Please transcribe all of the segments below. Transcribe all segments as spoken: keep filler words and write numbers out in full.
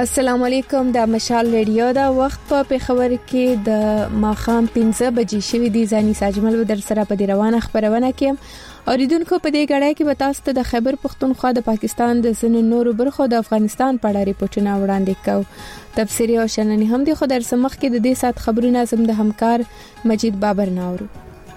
السلام علیکم. د مشال ریډیو دا وخت په پیښور کې د ماخام پنځه بجې شوې دي. ځاني ساجمل و در سره په دی روانه خبرونه کې اوریدونکو په دې غړای کې به تاسو ته د خیبر پختونخوا د پاکستان د ځینو نورو برخو د افغانستان په اړه ریپورتونه وړاندې کوو. تفسیری او شننې هم دي، خو در سمخ کې د دې سات خبرونه زم د همکار مجید بابر ناورو.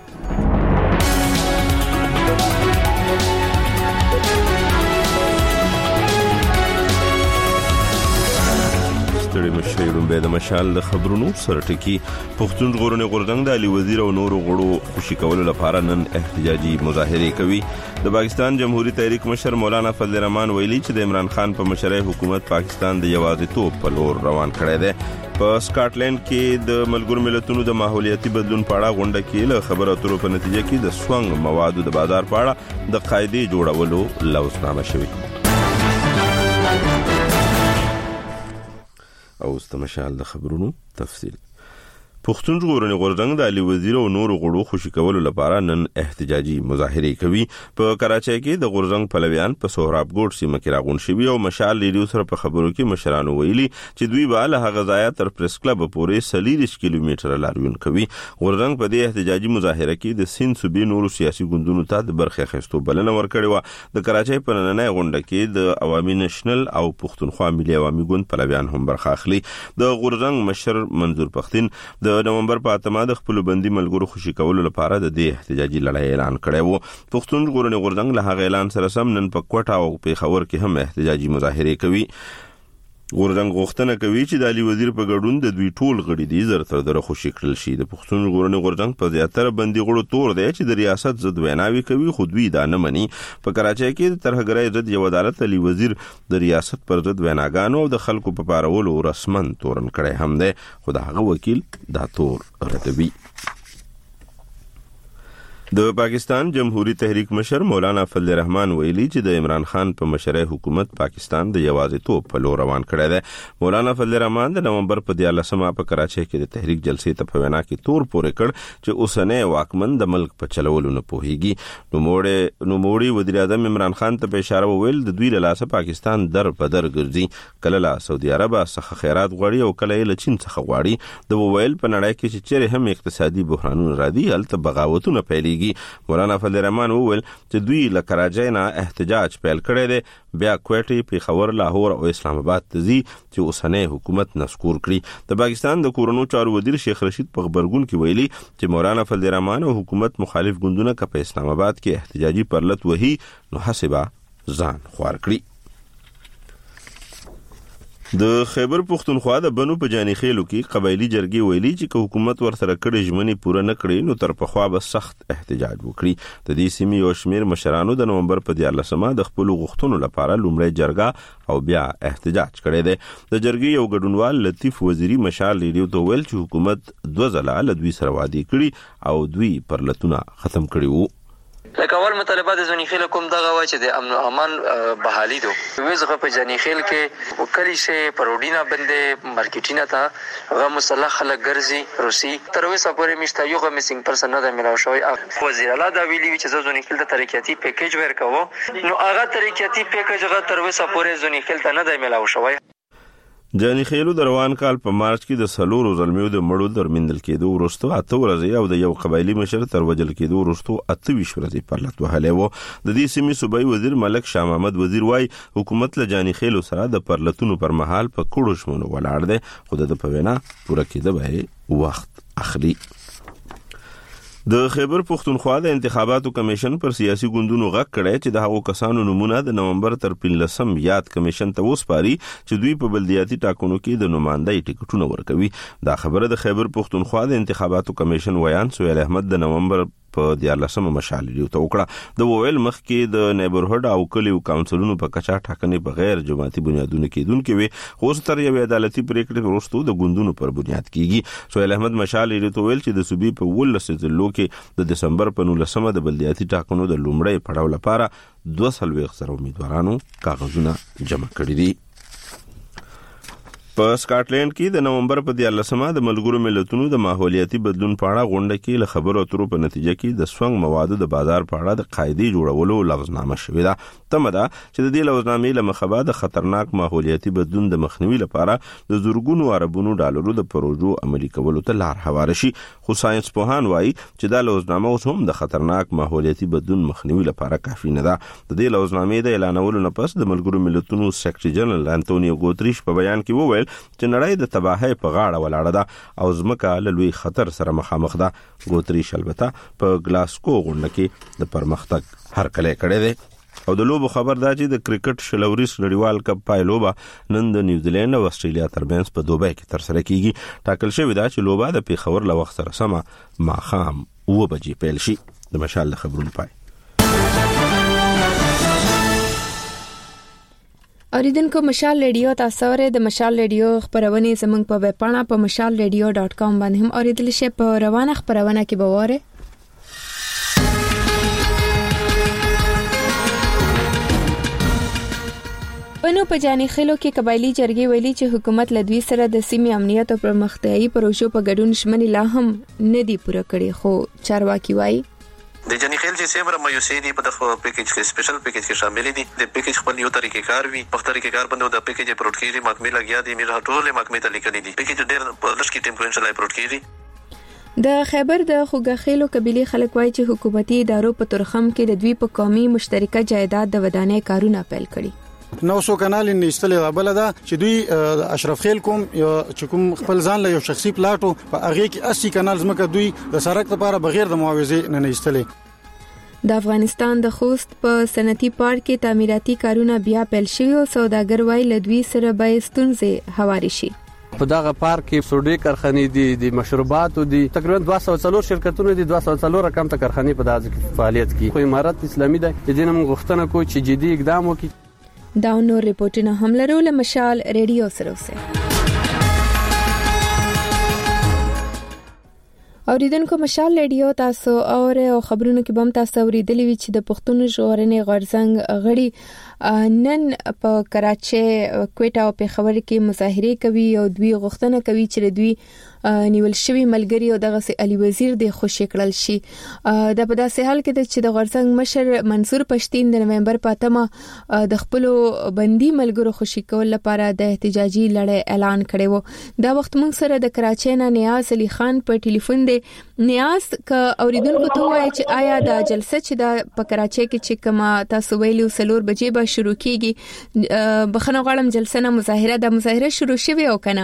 ستړي مشایرون به د مشال د خبرونو سره ټکی. پښتون ژغورنې غورځنګ د علي وزیر او نورو غړو خوشي کولو لپاره نن احتجاجي مظاهره کوي. د پاکستان جمهوریت تحریک مشر مولانا فضل الرحمن ویلي چې د عمران خان په مشرۍ حکومت پاکستان د یوازیتوب په لور روان کړی دی. په سکاټلند کې د ملګرو ملتونو د ماحولیاتي بدلون په اړه غونډه کې له خبرو اترو په نتیجه کې د سونګ موادو د بازار په اړه د قاعده جوړولو لوسنامه شوې. او استمشال د خبرونو تفصیل. پښتون ژغورنې غورځنګ د علي وزیر او نورو غړو خوشي کولو لپاره نن احتجاجي مظاهره کوي. په کراچۍ کې د غورځنګ پلویان په سهراب ګوټ سیمه کې راغون شوي او مشال ریډیو سره په خبرو کې مشرانو ویلي چې دوی به له هغه ځایه تر پریس کلب پورې څلور کیلومتره لاریون کوي. غورځنګ په دې احتجاجي مظاهره کې د سین صوبې نورو سیاسي ګوندونو ته د برخه اخیستو بلنه ورکړې و. د کراچۍ په نننۍ غونډه کې د عوامي نېشنل او پښتونخوا ملي عوامي ګوند پلویان هم برخه اخلي. د غورځنګ مشر منظور پختین د نومبر په اتمه د خپل بندي ملګرو خوشي کولو لپاره د دې احتجاجي لړۍ اعلان کړی و. پښتون ژغورنې غورځنګ له هغه اعلان سره سم نن په کوټه او پیښور کې هم احتجاجي مظاهره کوي. غورځنګ غوښتنه کوي چې د علي وزیر په ګډون د دوی ټول غړي دي زر تر در خوشي کړل شي. د پښتون ژغورنې غورځنګ په زیاتره بندي غړو تور دی چې د ریاست ضد ویناوي کوي، خو دوی دا نه مني. په کراچۍ کې د ترهګرۍ ضد یو عدالت علي وزیر د ریاست پر ضد ویناګانو او د خلکو په پارولو رسمن تورن کړی هم دی، خو د هغه وکیل دا تور ردوي. د پاکستان جمهوریت تحریک مشر مولانا فضل الرحمن ویلي چې د عمران خان په مشرۍ حکومت پاکستان د یوازیتوب په لور روان کړی دی. مولانا فضل الرحمن د نومبر په دیارلسمه په کراچۍ کې د تحریک جلسې ته په وینا کې تور پورې کړ چې اوسنی واکمن د ملک په چلولو نه پوهیږي. نوموړی نوموړي وزیر اعظم عمران خان ته په اشاره وویل د دوی له لاسه پاکستان در په در ګرځي، کله له سعودي عرب څخه خیرات غواړي او کله یې له چین څخه غواړي. د وویل په نړۍ کې چې چیرې هم اقتصادي بحرانونه راځي هلته بغاوتونه پیلېږي. مولانا فضل الرحمن وویل چې دوی له کراچۍ نه احتجاج پیل کړی دی، بیا کوټه، پیښور، لاهور او اسلام آباد ته ځي چې اوسنی حکومت نسکور کړي. د پاکستان د کورونو چارو وزیر شیخ رشید په خبرګون کې ویلي چې مولانا فضل الرحمن او حکومت مخالف ګوندونه که په اسلام آباد کې احتجاجي پرلت وهي نو حسبه ځان خوار کړي. د خیبر پختونخوا د بنو په جاني خېلو کې قبایلی جرګې ویلي چې که حکومت ورسره کړي ژمنې پوره نه کړي نو تر پخوا به سخت احتجاج وکړي. د دې سیمې یو شمېر مشرانو د نومبر په دیارلسمه د خپلو غوښتنو لپاره لومړی جرګه او بیا احتجاج کړی دی. د جرګې یو ګډونوال لطیف وزیری مشال ریډیو ته ویل چې حکومت دوه ځله له دوی سره وعده کړي او دوی پرلتونه ختم کړي وو. لکه اول مطالبه د ځونی خیل کوم دغه و چې د امن او امان بحالي دو وزغه په ځونی خیل کې وکړي شي پروډینا بندې مارکیټینا ته غو مصالح خلک ګرځي روسي تر اوسه پورې مشته یو غو میسنګ پرسن نه ملاو شوی. وزیر اعلی دا ویلي چې ځونی خیل د ترقیاتی پیکیج ورکوو نو هغه ترقیاتی پیکیج غو تر اوسه پورې ځونی خیل ته نه ملاو شوی. جاني خېلو د روان کال په مارچ کې د سلورو زلمیو د مړو درمندل کېدو وروسته اته ورځې او د یو قبایلی مشر تر وجل کېدو وروسته اته ویشت ورځې پرلت وهلی و. د دې سیمې صوبایي وزیر ملک شاه محمد وزیر وايي حکومت له جاني خېلو سره د پرلتونو پر مهال په کوړو ژمنو ولاړ دی، خو د په وینا پوره کېده به وخت اخلي. د خیبر پختونخوا د انتخاباتو کمیشن پر سیاسي ګوندونو غږ کړی چې د هغو کسانو نمونه د نومبر تر پنځلسم یاد کمیشن ته وسپاري چې دوی په بلدیاتي ټاکنو کې د نمایندګۍ ټیکټونه ورکوي. دا خبره د خیبر پختونخوا د انتخاباتو کمیشن ویان سهیل احمد د نومبر په دیارلسمه مشال ریډیو ته وکړه. د وویل مخکې د نیبرهډ او کلیو کونسلونو په کچا ټاکنې بغیر جماعتي بنیادونو کېدونکې وي، خو اوس تر یوې عدالتي پریکړې وروسته د ګوندونو پر بنیاد کېږي. سهیل احمد مشال ریډیو ته ویل چې د صوبې په ولس ضلعو کې د دسمبر په نولسمه د بلدیاتي ټاکنو د لومړۍ پړاو لپاره دوه څلوېښت زره امیدوارانو کاغذونه جمع کړي دي. په سکاټلند کې د نومبر په دیارلسمه د ملګرو ملتونو د ماحولیاتي بدلون په اړه غونډه کې له خبرو اترو په نتیجه کې د سونګ موادو د بازار په اړه د قاعده جوړولو لغزنامه شوې ده. تمه ده چې د دې لغزنامې له مخه د خطرناک ماحولیاتي بدلون د مخنیوي لپاره د زورګونو اربونو ډالرو د پروژو عملي کولو ته لار هواره شي. خو ساينس پوهان وایي چې دا لغزنامه اوس هم د خطرناک ماحولیاتي بدلون مخنیوي لپاره کافي نه ده. د دې لغزنامې د اعلانولو نه پس د ملګرو ملتونو سیکریټري جنرال انټونیو ګوتریش په بیان کې وویل چې نړۍ د تباہي په غاړه ولاړه ده او ځمکه له لوی خطر سره مخامخ ده. ګوتریش البته په ګلاسکو غونډه کې د پرمختګ هرکلی کړی دی. او د لوبو خبر دا چې د کرکټ شلوريس نړیوال کپ پایلوبه نن د نیوزیلند او استرالیا ترمنځ په دوبۍ کې ترسره کیږي. ټاکل شوی دا چې لوبه د پیښور له وخت سره سمه ماښام اوه بجې پیل شي. د مشال خبرونه پای. اوریدونکو مشال ریډیو تاسو ورته د مشال ریډیو خبرونه زموږ په ویب پاڼه په مشال ریډیو ډاٹ کام باندې هم اوریدل شي. په روانه خبرونه کې به واره پنو په جاني خلو کې قبایلی جرګې ویلي چې حکومت له دوی سره د سیمې امنیت او پرمختیايي پروژو په ګډون شمنې لا هم نه دی پوره کړی. خو چارواکي وایي د جنی خیل چې سیمره مایوسی دی په دغه پیکیج کې سپیشل پیکیج کې شامل دي. د پیکیج خپل یو طریقې کار وي په طریقې کار باندې د پیکیج پروت کیږي محکمې لګیا دي میر ټول محکمې ته لیکلي دي. پیکیج ډېر په لږ کې ټیم کو انشاءالله پروت کیږي. د خیبر د خوګخیلو قبيله خلک وایي چې حکومتي ادارو په ترخم کې د دوی په قومي مشترکه جایداد د ودانۍ کارونه پیل کړي. نو سو کانال انستلې غبل ده چې دوی اشرف خیل کوم چې کوم خپل ځان له یو شخصي پلاټو په هغه کې اسی کانال زمکه دوی د سړک لپاره بغیر د معاوضه نه استلې. د افغانستان د خوست په صنعتي پارک کې تعمیراتي کارونه بیا پیل شوي او سوداګر وایي لدوی سره به ستونزې هواري شي. په دغه پارک کې سوډي کارخانې دي د مشروباتو دي تقریبا دوه سوه څلور شرکتونه دي دوه سوه څلور رقم ته کارخانې په دغه فعالیت کوي. خو امارات اسلامي ده د دې موږ غوښتنه کوو چې جدي اقدام وکړي. دا نور ریپورتونه هم لرو له مشال ریډیو سره اوسه. اوریدونکو مشال ریډیو تاسو اور او خبرونه کې بم تاسو اوریدلی وی چې د پښتون ژغورنې غورځنګ غړي نن په کراچي کوټا او پیښور کې مظاهره کوي او دوی غوښتنه کوي چې دوی نیول شوی ملګری او دغه سي علي وزیر د خوشی کړل شي. د په داسې حال کې چې د غورځنګ مشر منصور پښتين د نومبر په اتمه د خپل بندي ملګرو خوشی کول لپاره د احتجاجي لړۍ اعلان کړی وو. دا وخت موږ سره د کراچي نه نیاز علي خان په ټلیفون دی. نیاز ک اوریدونکو ته وایي چې آیا د جلسه چې د په کراچي کې چې کما تاسو ویلو سلور بجې به شروع کیږي بخنه غواړم جلسه نه مظاهره د مظاهره شروع شوه او کنه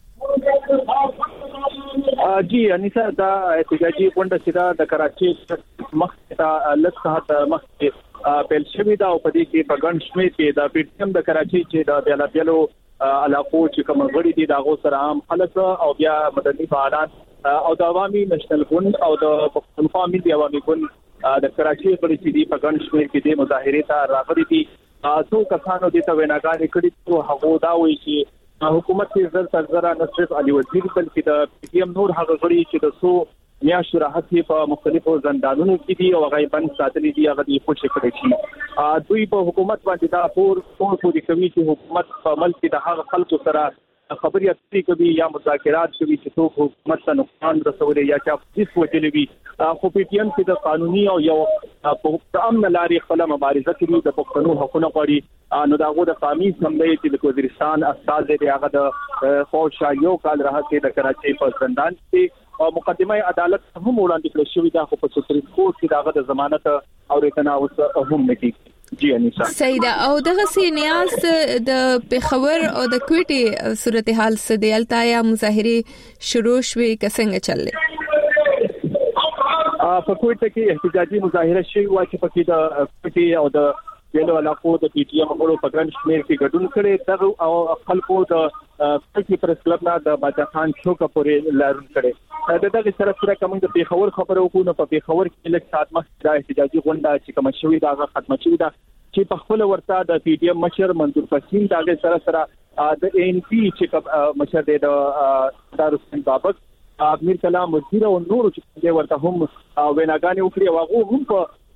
جی انیسا دا احتجاجي غونډه چې دا د کراچي مخته لږه مخته پیل شوې دا او په دې کې په ګڼ شمېر کې د پیټم د کراچي چې د بیلا بیلو علاقو چې کوم غړي دي دا غو سره عام خلک او بیا مدني فعالان او د عوامي نشنل ګوند او د پښتونخوا ملي عوامي ګوند د کراچي غړي چې دی په ګڼ شمېر کې د مظاهره ته راغلي دي. څو کسانو د ته ویناګانې کړې او هغه دا وایي چې حکومت یې زر تر زر نه صرف علي وزیر بلکې د پی ټی ایم نور هغه غړي چې د سو میاشتو راځي په مختلفو زندانونو کې دي او غیبن ساتلي دي هغه د خوشي کړی شي. دوی په حکومت باندې دا پور پور پوری کوي چې حکومت په ملک د هغه خلکو سره خبري اترې کوي یا مذاکرات کوي چې څوک حکومت ته نقصان رسولي یا چې هیڅ وجلې وي. خو پی ټی ایم چې د قانوني او یو په امن لارې خپل مبارزه کوي د پښتنو حقوقو غوړي نو داغه د قومي سمبلې چې د وزیرستان استاد دی هغه د فوج یو کال راځي د کراچي په زندان کې او مقدمه عدالت هم وړاندې کړې شوې ده خو په سپریم کورټ کې داغه د ضمانت او ریټنا اوس هم نکي. جی انیسا سیدا او دغه سي نیاز د پیښور او د کوټي صورتحال څه دی التایا مظاهره شروع شوي کسنګ چللې په کوټه کې احتجاجي مظاهره شوي و چې پکې د کوټي او د ویلو علاقو د پی ټی ایم غړو په ګڼ شمېر کې ګډون کړي تر او خلکو د پټي پرس کلب نه د باچا خان شوکه پورې لارون کړي د دغه سره سره کوم د پیښور خبرو کو نه په پیښور کې لږ سات مخکې د احتجاجي غونډه چې کوم شوې دا ختمه شوې ده چې په خپل ورته د پی ټی ایم مشر منصور پښتين دغه سره سره د این پی چې مشر د دارالحسین بابک امیر کلام وزیر او نور چې ورته هم ویناګانې وکړي او هغه هم په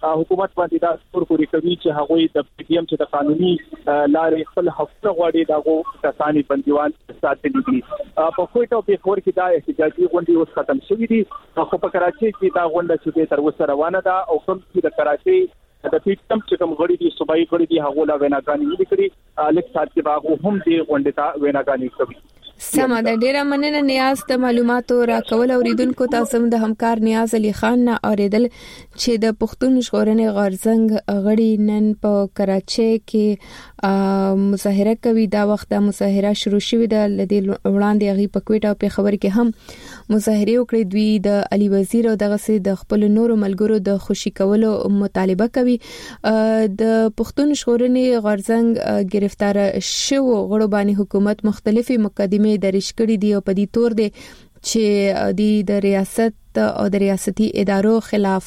حکومت باندې دا ټول پوری کوي چې هغه د پی ټی ایم چې د قانوني لارې خپل حقوق غواړي داغه کسانی بنديوان ساتلي دي په کوټه او په خور کې دا احتجاجي غونډې اوس ختم شوې دي خو په کراچي کې دا غونډه چې تر اوسه روانه ده او کوم چې د کراچي د پی ټی ایم چې کوم غړي دي صوبایي غړي دي هغه لا ویناګانی لیکلي لیک ساتي باغ هم دي غونډه ته ویناګانی کوي. سمه ده، ډیره مننه نیاز ته معلوماتو راکول. اوریدونکو تاسو د همکار نیاز علي خان نه اوریدل چې د پښتون ژغورنې غورځنګ غړي نن په کراچي کې مظاهره کوي. دا وخت د مظاهره شروع شوې ده، لدی وړاندې غي په کوټه او په خبر کې هم مظاهره وکړي. دوی د علي وزیر او دغه سي د خپل نورو ملګرو د خوشي کولو مطالبه کوي. د پښتون ژغورنې غورځنګ گرفتار شو غړو باندې حکومت مختلفي مقدمه درش کړي دي او په دې تور دي چې د ریاست او د ریاستي ادارو خلاف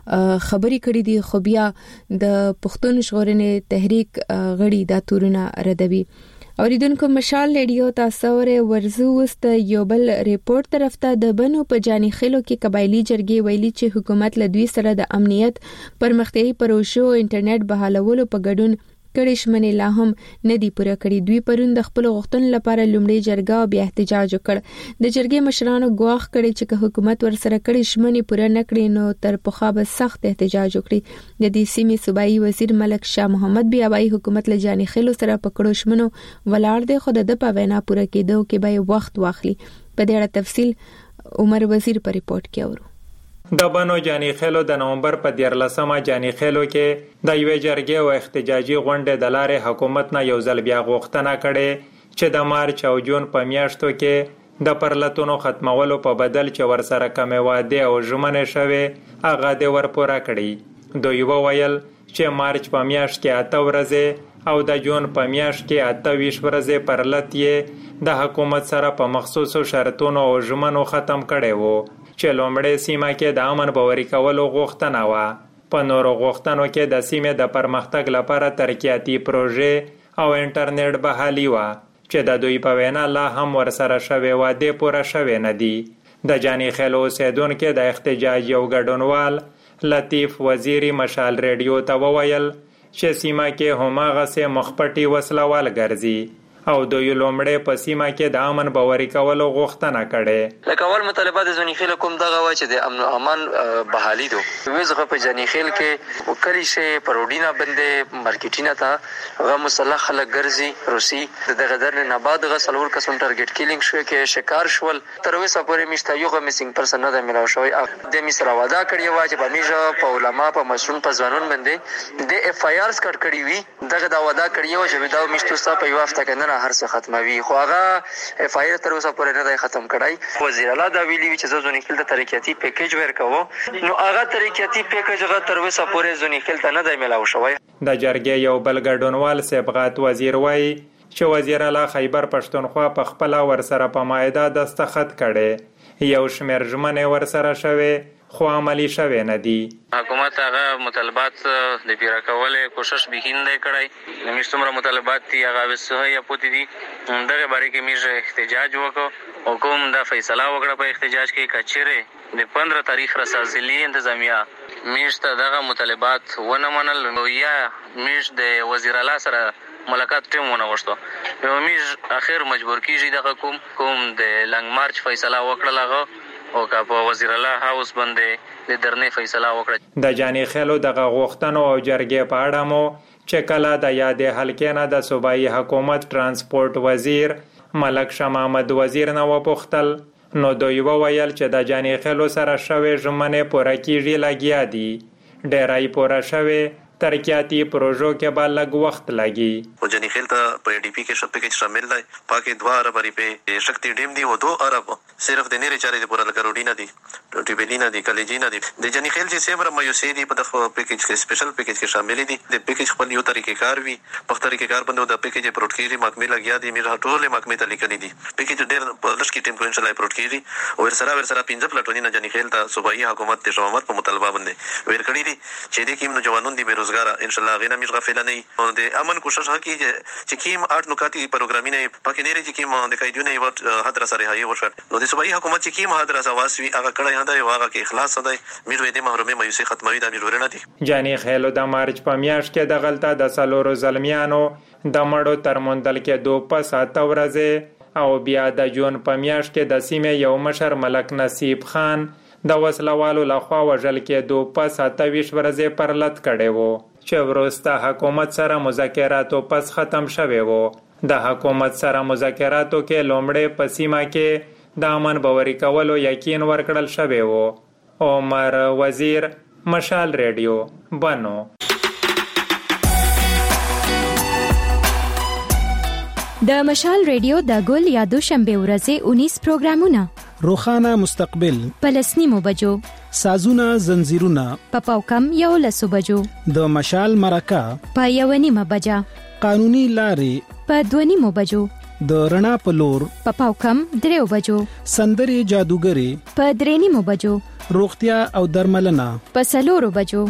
خبري کړي دي، خو بیا د پښتون ژغورنې تحریک غړي دا تورونه ردوي. اوریدونکو مشال ریډیو تاسو ورزو وست یو بل ریپورت طرف ته د بنو په جاني خلو کې قبایلی جرګې ویلي چې حکومت له دوی سره د امنیت پرمختیايي پروژو انټرنیټ بحالولو په ګډون کړي شمنې لا هم ندي پوره کړی. دوی پرون د خپل غوښتنو لپاره لومړی جرګه او بیا احتجاج وکړ. د جرګې مشرانو ګواښ کړی چې حکومت ورسره کړي شمنې پوره نکړي نو تر پخوا به سخت احتجاج وکړي. د دې سیمې صوبایي وزیر ملک شاه محمد بیا وايي حکومت له جاني خلو سره پکړو شمنو ولاړ دی، خو د په وینا پوره کېدو کې به وخت واخلي. په دې اړه تفصیل عمر وزیر په ریپورت کې اورو. د بنو جاني خیلو د نومبر په دیارلسمه جاني خیلو کې د یوې جرګې او احتجاجي غونډې د لارې حکومت نه یو ځل بیا غوښتنه کړې چې د مارچ او جون په میاشتو کې د پرلتونو ختمولو په بدل چې ورسره کمې وعدې او ژمنې شوې هغه دې ورپوره کړي. دوی وویل چې مارچ په میاشت کې اته ورځې او د جون په میاشت کې اته ویشت ورځې پرلت یې د حکومت سره په مخصوصو شرطونو او ژمنو ختم کړي وو چې لومړی سیمه کې د امن باوري کولو غوښتنه وه. په نورو غوښتنو کې د سیمې د پرمختګ لپاره ترقیاتي پروژې او انټرنیټ بحالي وه چې د دوی په وینا لا هم ورسره شوې وعدې پوره شوې نه دي. د جاني خیلو اوسیدونکو د احتجاج یو ګډونوال لطیف وزیری مشال ریډیو ته وویل چې سیمه کې هماغسې مخپټي وسلوال ګرځي او دوی لومړی په سیمه کې د امن باوري کولو غوښتنه کړې. لکه اول مطالبات د ځنی خیل کوم دغه و چې د امن او امان بحالي دو ویزغه په ځنی خیل کې وکړي شي پروډینا بندې مارکیټینا ته غو مصالح خلک ګرځي روسي دغه درن نه بعد غ سلور کسون ټارګټ کیلینګ شو کې شکار شول تر اوسه پورې مشته یو غ میسینګ پرسن نه د ملاو شوی د مصر واده کړی و چې په میجه په علما په مشرون په ځوانون باندې د اف آی آرز کټ کړی وی دغه دا واده کړی و چې دا مشته ستا په یو هفته کې هر څه ختموي، خو هغه اف آی آر تر اوسه پورې نه دی ختم کړی. وزیر اعلی دا ویلي چې زه ځونی خپل د ترقیاتي پیکیج ورکوم نو هغه ترقیاتي پیکیج هغه تر اوسه پورې ځونی خپل ته نه دی ملاو شوی. د جرګې یو بل ګډونوال سبغات وزیر وایي چې وزیر اعلی خیبر پښتونخوا په خپل ورسره په مائده دستخط کړي. یو شمېر ژمنې ورسره شوي خو عملی شوی نه دي. حکومت هغه مطالبات د پیرا کولې کوشش بهینده کړای. نمیشتمره مطالبات دی هغه وسه یا پوتی دي دغه باره کې میږه احتجاج وکړو. حکومت دا فیصله وکړه په احتجاج کې کچېره د پندرہ تاریخ رسازلی انتظامیه میشته دغه مطالبات ونه منل نو یا میش د وزیر اعلی سره ملاقات ټیم ونه وشته یو میش اخر مجبور کیږي دغه کوم کوم د لنګ مارچ فیصله وکړه لغه او کا په وزیر الله هاوس باندې د درنې فیصله وکړه. د جاني خیلو دغه غوښتنو او جرګې په اړه مو چې کله د یادې حلقې نه د صوبایي حکومت ترانسپورت وزیر ملک شاه محمد وزیر نه وپوښتل نو دوی وویل چې د جاني خیلو سره شوې ژمنې پوره کیږي لګیا دي. ډیرای پوره شوې ترقیاتی پروژو کې به لږ وخت لګي. او جاني خیل ته په ډي پی کې شپ کې شامل دی پاکي دوه ارب روپے شکتی ډیم دی او دو ارب صرف د نری چارې پورا لګروډینا دي ټیبلینا دي کلیجینا دي د جاني خیل چې سیمره مایوسی دي په دغه پیکیج کې سپیشل پیکیج کې شامل دي. د پیکیج خپل یو طریقې کار وي په طریقې کار باندې د پیکیج پروت کیږي محکمه لګیا دي میرا ټول محکمه ته لیکلي دي پیکیج ډیر لږ کې ټیم کو ان شاء الله پروت کیږي او ورسره ورسره پنځه پلاټونی نه جاني خیل ته صوبایي حکومت ته شوامت په مطالبه باندې ور کړی دي چې د کیم نوجوانون دي بیروزګار ان شاء الله غیر مش غفله نه او د امن کوشش هکې چې کیم اټ نکاتی پروګرامینه پکې نه لري چې کیم د قیدونه یو حد را سره هي ورشت نو د صوبایي حکومت چې کیم حد را واسوي هغه کړه دی او هغه کې اخلاص دی میر وې د محرومي مایوسي ختموي د امیر ورنه دي جاني خېلو د مارچ په میاشت کې د غلطه د سلورو زلمیانو د مړو تر موندل کې دوه پس اته ورځې او بیا د جون په میاشت کې د سیمې یو مشر ملک نصیب خان د وسلوالو لخوا وژل کې دوه پس اته ویش ورځې پر لټ کړي وو چې وروسته حکومت سره مذاکراتو پس ختم شوه وو د حکومت سره مذاکراتو کې لومړی په سیمه کې د امن باوري کولو یقین ورکړل شوی وو. عمر وزیر، مشال ریډیو، بنو. د مشال ریډیو د ګل یا دوشنبه ورځې اونیس پروګرامونه: روخانه مستقبل، پلسنیمو بجو، سازونه زنجیرونه، پپاو کم یو لسو بجو، د مشال مرکه په یو نیمه بجا، قانوني لارې په دوه نیمو بجو، د رڼا په لور پپاو کم دریو بجو، سندري جادوګری په درې نیمو بجو، روغتیا او درملنه په څلورو بجو.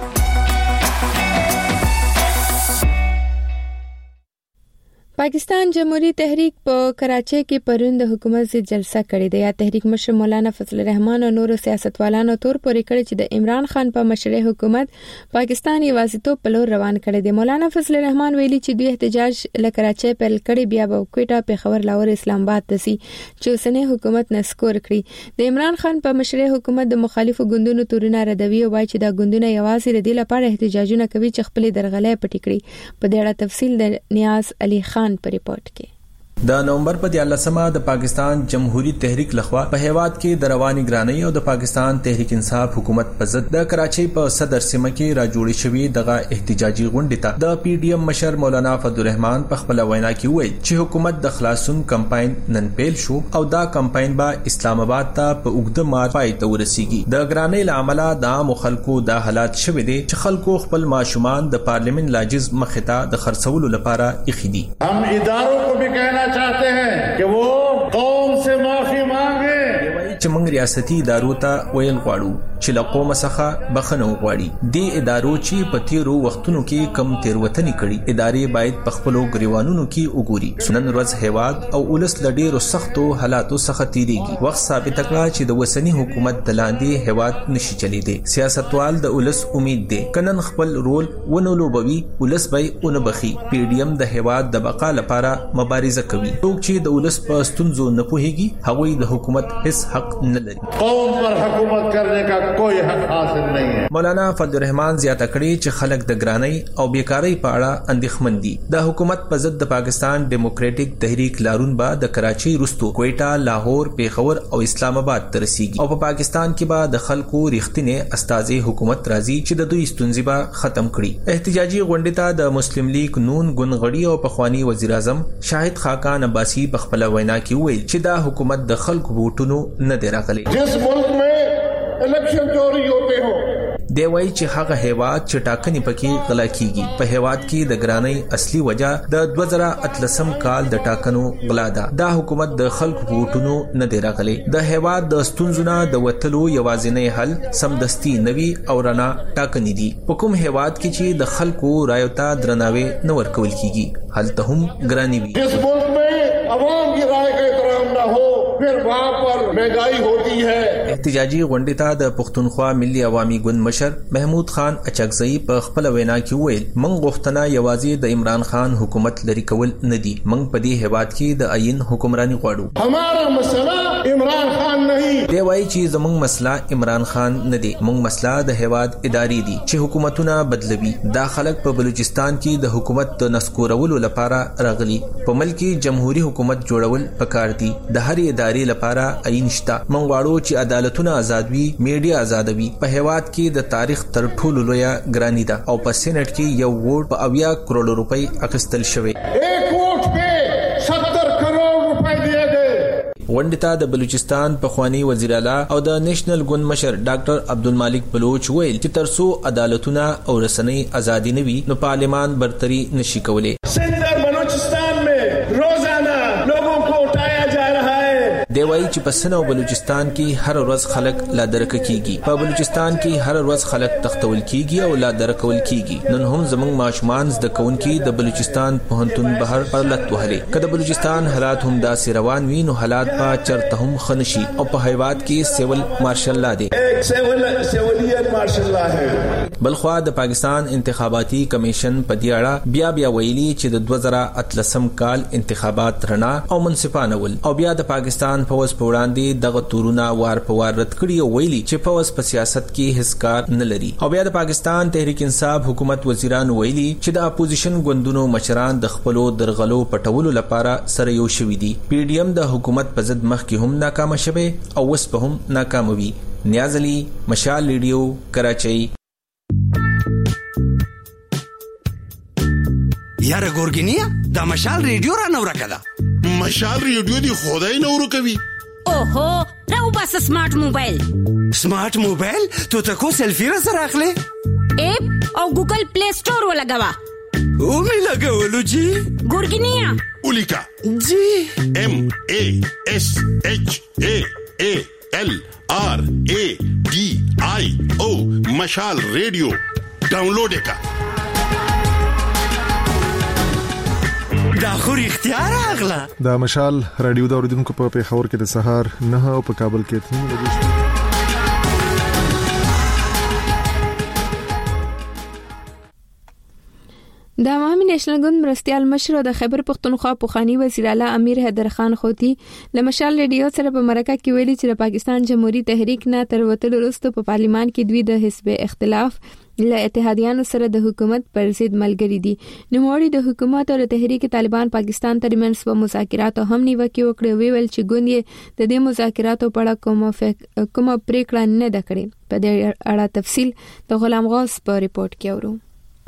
پاکستان جمهوریت تحریک په کراچۍ کې پرون د حکومت ضد جلسه کړې ده. یا تحریک مشر مولانا فضل الرحمن او نورو سیاستوالانو تور پورې کړی چې د عمران خان په مشرۍ حکومت پاکستان یوازیتوب په لور روان کړی دی. مولانا فضل الرحمن ویلي چې دوی احتجاج له کراچۍ پیل کړي، بیا به کوټه، پیښور، لاهور، اسلام آباد ته سي چې اوسنی حکومت نسکور کړي. د عمران خان په مشرۍ حکومت د مخالفو ګوندونو تورونه ردوي او وایي چې دا ګوندونه یوازې د دې لپاره احتجاجونه کوي چې خپل درغلې پټ کړي. په دې اړه تفصیل د نیاز علي خان په ریپورت کې. د نومبر په دیارلسمه د پاکستان جمهوریت تحریک لخوا په هیواد کې د رواني ګرانۍ او د پاکستان تحریک انصاف حکومت په ضد د کراچۍ په صدر سیمه کې را جوړې شوې دغه احتجاجي غونډې ته د پی ډی ایم مشر مولانا فضل الرحمن په خپل وینا کې وویل چې حکومت د خلاصون کمپاین نن پیل شو او دا کمپاین به اسلام آباد ته په اوږده مار پای ته ورسیږي. د ګرانۍ له امله د عام خلکو د حالات شوي دي چې خلکو خپل ماشومان د پارلیمنت لاجز مخې ته د خرڅولو لپاره ایښي دي. هم ادارو کو بھی کہنا चाहते हैं कि वो कौम से माफी मांगे. چې موږ ریاستي ادارو ته ویل غواړو چې له قوم څخه بخښنه وغواړي. د ادارو چې په تیرو وختونو کې کم تیروتنې کړي ادارې باید په خپلو ګریوانونو کې وګوري. نن ورځ هیواد او ولس له ډېرو سختو حالاتو څخه تیریږي. وخت ثابت کړه چې د وسنی حکومت د لاندې هیواد نشي چلیدي. سیاستوال د ولس امید دي کنن خپل رول ونه لوبوي ولس به اون بخي. پی ډی ایم د هیواد د بقا لپاره مبارزه کوي. څوک چې د ولس په ستونزو نه پوهیږي هغوی د حکومت هیڅ حق نه لري. قوم پر حکومت کرنے کا کوئی حق حاصل نہیں ہے. مولانا فضل الرحمن زیاته کړي چې خلک د ګرانۍ او بیکاری په اړه اندېښمن دي. د حکومت په ضد د پاکستان ډیموکراټک تحریک لارون به د کراچۍ رستو کوټه، لاهور، پیښور او اسلام آباد ته رسیږي او په پاکستان کې به د خلکو ریښتینی استازي حکومت راځي چې د دوی ستونزې به ختم کړي. احتجاجي غونډې ته د مسلم لیگ نون ګوندغړي او پخوانی وزیر اعظم شاهد خاقان عباسی په خپل وینا کې وویل چې دا حکومت د خلکو ووټونو نه دی راغلی. جس ملک میں الیکشن چوری ہوتے ہو دی وایي چې هغه هیواد چې ټاکنې پکې غلا کیږي. په هیواد کې د ګرانۍ اصلي وجہ د دوه زره اتلسم کال د ټاکنو غلا ده. دا حکومت د خلکو ووټونو نه دی راغلی. د هیواد د ستونزو د وتلو یوازینی حل سمدستي نوي او رڼا ټاکنې دي. په کوم هیواد کې چې د خلکو رایو ته درناوی نه ورکول کیږي هلته هم ګراني وي. جس ملک میں عوام کی رائے کا احترام نہ ہو پھر وہاں پر مہنگائی ہوتی ہے. احتجاجي غونډې ته د پښتونخوا ملي عوامي ګوند مشر محمود خان اچکزئی په خپل وینا کې وویل موږ غوښتنه یوازې د عمران خان حکومت لري کول نه دي. موږ په دې هیواد کې د عین حکمرانی غواړو. ہمارا مسئلہ عمران خان نہیں. دی وایي چې زموږ مسله عمران خان نه دی. موږ مسله د هیواد ادارې دي چې حکومتونه بدلوي. دا خلک په بلوچستان کې د حکومت د نسکورولو لپاره راغلي. په ملک جمهوریت حکومت جوړول پکار دي. د هر ادارې لپاره عین شته. موږ غواړو چې عدالتونه آزاد وي، میډیا آزاد وي. په هیواد کې د تاریخ تر ټولو لویه ګرانی ده او په سېنات کې یو ووټ په اویا کروڑ روپۍ اخیستل شوی. ایک ووٹ پہ ستر کروڑ روپے دیے گئے. غونډې ته د بلوچستان پخوانی وزیر اعلی او د نیشنل ګوند مشر ډاکټر عبدالمالک بلوچ ویل چې ترڅو عدالتونه او رسنۍ ازادي نه وي نو پارلیمان برتری نشي کولای. سندھ اور بلوچستان میں روزانہ لوگوں کو اٹھایا جا رہا ہے. دی وایي چې په سن او بلوچستان کې هر ورځ خلک لا درک کیږي. په بلوچستان کې هر ورځ خلک تختول کیږي او لا درکول کیږي. نن هم زموږ ماشومان زده کوونکي د بلوچستان پوهنتون بهر پرلط وهلې. کله بلوچستان حالات هم داسې روان وي نو حالات په چرته هم خنشي او په هیواد کې سیول مارشل لا دی. سیولیت مارشل لا ہے. بلخوا د پاکستان انتخاباتي کمیشن په دې اړه بیا بیا ویلي چې د دوه زره اتلسم کال انتخابات رڼا او منصفانه ول او بیا د پاکستان فوج په وړاندې دغه تورونه وار په وار رد کړي او ویلي چې فوج په سیاست کې هیڅ کار نه لري. او بیا د پاکستان تحریک انصاف حکومت وزیران ویلي چې د اپوزیشن ګوندونو مشران د خپلو درغلو پټولو لپاره سره یو شوي دي. پی ډی ایم د حکومت په ضد مخکې هم ناکام شوه او اوس په هم ناکام وي. نیاز علي، مشال ریډیو، کراچۍ. یاره ګورګینیا دا مشال ریډیو را نو راکدا. مشال ریډیو دی خدای نو ورکوي. اوهو راو بس سمارټ موبایل. سمارټ موبایل ته تا کو سیلفی را سره اخلي؟ اپ او ګوګل پلی سٹور ولګوا. او می لګولو جی. ګورګینیا اولیکا جی ام ا اس اچ ا ا ال آر ا ڈی آئی او مشال ریڈیو ډاونلوډ کا. دا خو اختیار اغلا. دا مشال رادیو د اوریدونکو په پیښور کې د سهار نه او په کابل کې تین بجې. د عوامي نېشنل ګوند مرستيال مشر د خیبر پختونخوا پوخانی وزیر اعلی امیر حیدر خان خوتی له مشال ریډیو سره په مرکه کې ویلي چې د پاکستان جمهوریت تحریک نه تر وتلو وروسته په پارلیمان کې دوی د حزب اختلاف له اتحادیانو سره د حکومت پر ضد ملګری دي. نوموړي د حکومت او تحریک طالبان پاکستان ترمنځ په مذاکراتو هم نیوکه وکړه. ویل چې ګوند یې د دې مذاکراتو په اړه کومه کومه پریکړه نه ده کړې. په دې اړه تفصیل د غلام غوث په ریپورت کې اورو.